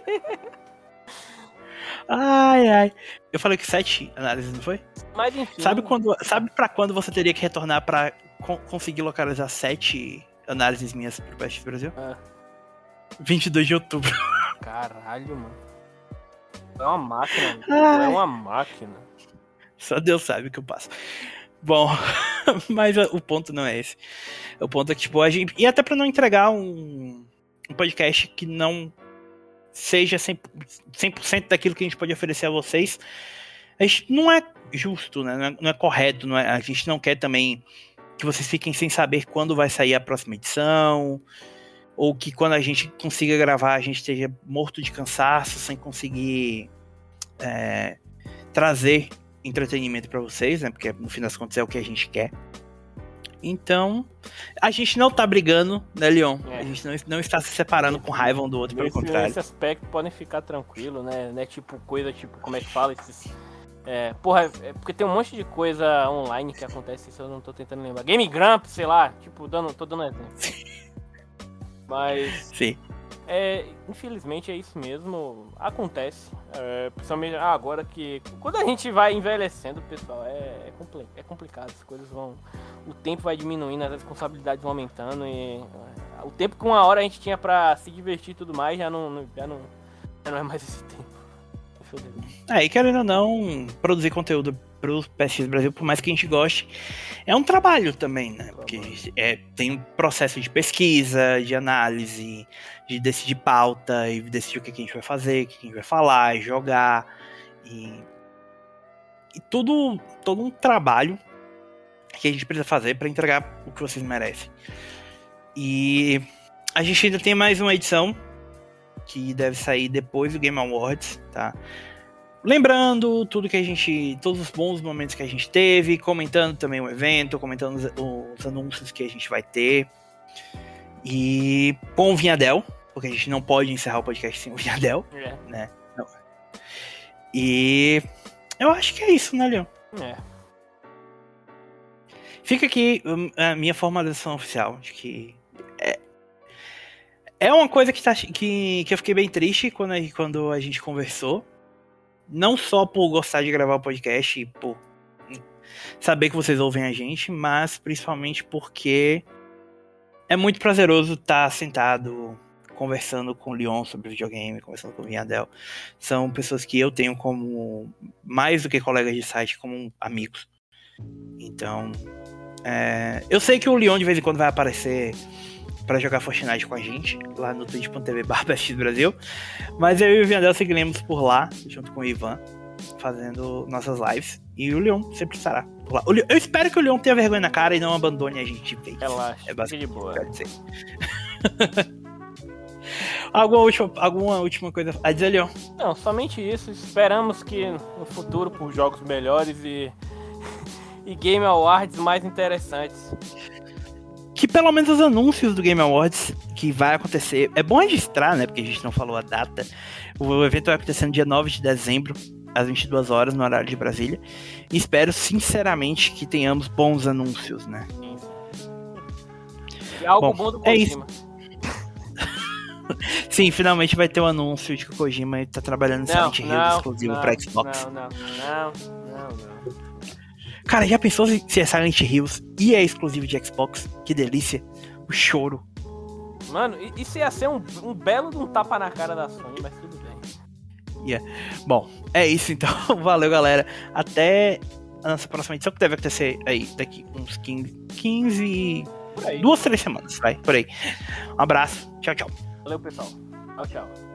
Ai, ai. Eu falei que sete análises, não foi? Mas enfim. Sabe, quando, sabe pra quando você teria que retornar pra con- conseguir localizar sete análises minhas pro P S X Brasil? Ah. vinte e dois de outubro. Caralho, mano. É uma máquina, Ai. é uma máquina. Só Deus sabe o que eu passo. Bom, mas o ponto não é esse. O ponto é que, tipo, a gente... E até pra não entregar um, um podcast que não seja cem por cento daquilo que a gente pode oferecer a vocês, a gente não é justo, né? Não é, não é correto, não é... A gente não quer também que vocês fiquem sem saber quando vai sair a próxima edição, ou que quando a gente consiga gravar a gente esteja morto de cansaço, sem conseguir é, trazer entretenimento pra vocês, né? Porque no fim das contas é o que a gente quer. Então, a gente não tá brigando, né, Leon? É. A gente não, não está se separando com raiva um do outro, pelo Nesse, contrário. nesse aspecto podem ficar tranquilo, né? Não é tipo coisa, tipo, como é que fala? Esses. É, porra, é porque tem um monte de coisa online que acontece, isso eu não tô tentando lembrar. Game Grumps, sei lá, tipo, dando, tô dando exemplo. Mas. Sim. É, infelizmente é isso mesmo, acontece, é, principalmente ah, agora que, quando a gente vai envelhecendo, pessoal, é, é, compli- é complicado, as coisas vão, o tempo vai diminuindo, as responsabilidades vão aumentando e é, o tempo que uma hora a gente tinha pra se divertir e tudo mais, já não, não- já não, já não é mais esse tempo, infelizmente. É, e querendo ou não, produzir conteúdo pro P S X Brasil, por mais que a gente goste, é um trabalho também, né? Porque é, tem um processo de pesquisa, de análise, de decidir pauta, e decidir o que a gente vai fazer, o que a gente vai falar, jogar, e, e tudo, todo um trabalho que a gente precisa fazer para entregar o que vocês merecem. E a gente ainda tem mais uma edição que deve sair depois do Game Awards, tá? Lembrando tudo que a gente, todos os bons momentos que a gente teve, comentando também o evento, comentando os, os anúncios que a gente vai ter. E com o Vinhadel, porque a gente não pode encerrar o podcast sem o Vinhadel, É. né? Não. E eu acho que é isso, né, Leon? É. Fica aqui um, a minha formalização oficial de que é, é uma coisa que, tá, que, que eu fiquei bem triste quando a, quando a gente conversou. Não só por gostar de gravar o podcast e por saber que vocês ouvem a gente, mas principalmente porque é muito prazeroso estar sentado conversando com o Leon sobre videogame, conversando com o Vinhadel. São pessoas que eu tenho como, mais do que colegas de site, como amigos. Então, é, eu sei que o Leon de vez em quando vai aparecer pra jogar Fortnite com a gente, lá no twitch ponto tv barra P S X Brasil. Mas eu e o Vinhadel seguiremos por lá, junto com o Ivan, fazendo nossas lives. E o Leon sempre estará por lá. O Leon, eu espero que o Leon tenha vergonha na cara e não abandone a gente de vez. Relaxa, É fica de basicamente boa. o que eu quero dizer. alguma, última, alguma última coisa a dizer, Leon? Não, somente isso. Esperamos que no futuro, por jogos melhores e, e Game Awards mais interessantes. Que pelo menos os anúncios do Game Awards que vai acontecer, é bom registrar, né, porque a gente não falou a data. O evento vai acontecer no dia nove de dezembro, às vinte e duas horas, no horário de Brasília. E espero sinceramente que tenhamos bons anúncios, né? Sim, sim. E algo Bom, bom do é isso. Kojima. Sim, finalmente vai ter um anúncio de que o Kojima tá trabalhando em Não, Silent Hill não, exclusivo não, pra Xbox. Não, não, não, não, não. Cara, já pensou se se é Silent Hills e é exclusivo de Xbox? Que delícia. O choro. Mano, i- isso ia ser um, um belo de um tapa na cara da Sony, mas tudo bem. Yeah. Bom, é isso então. Valeu, galera. Até a nossa próxima edição, que deve acontecer aí daqui uns quinze, quinze Por aí. duas, três semanas, vai, por aí. Um abraço. Tchau, tchau. Valeu, pessoal. Tchau, tchau.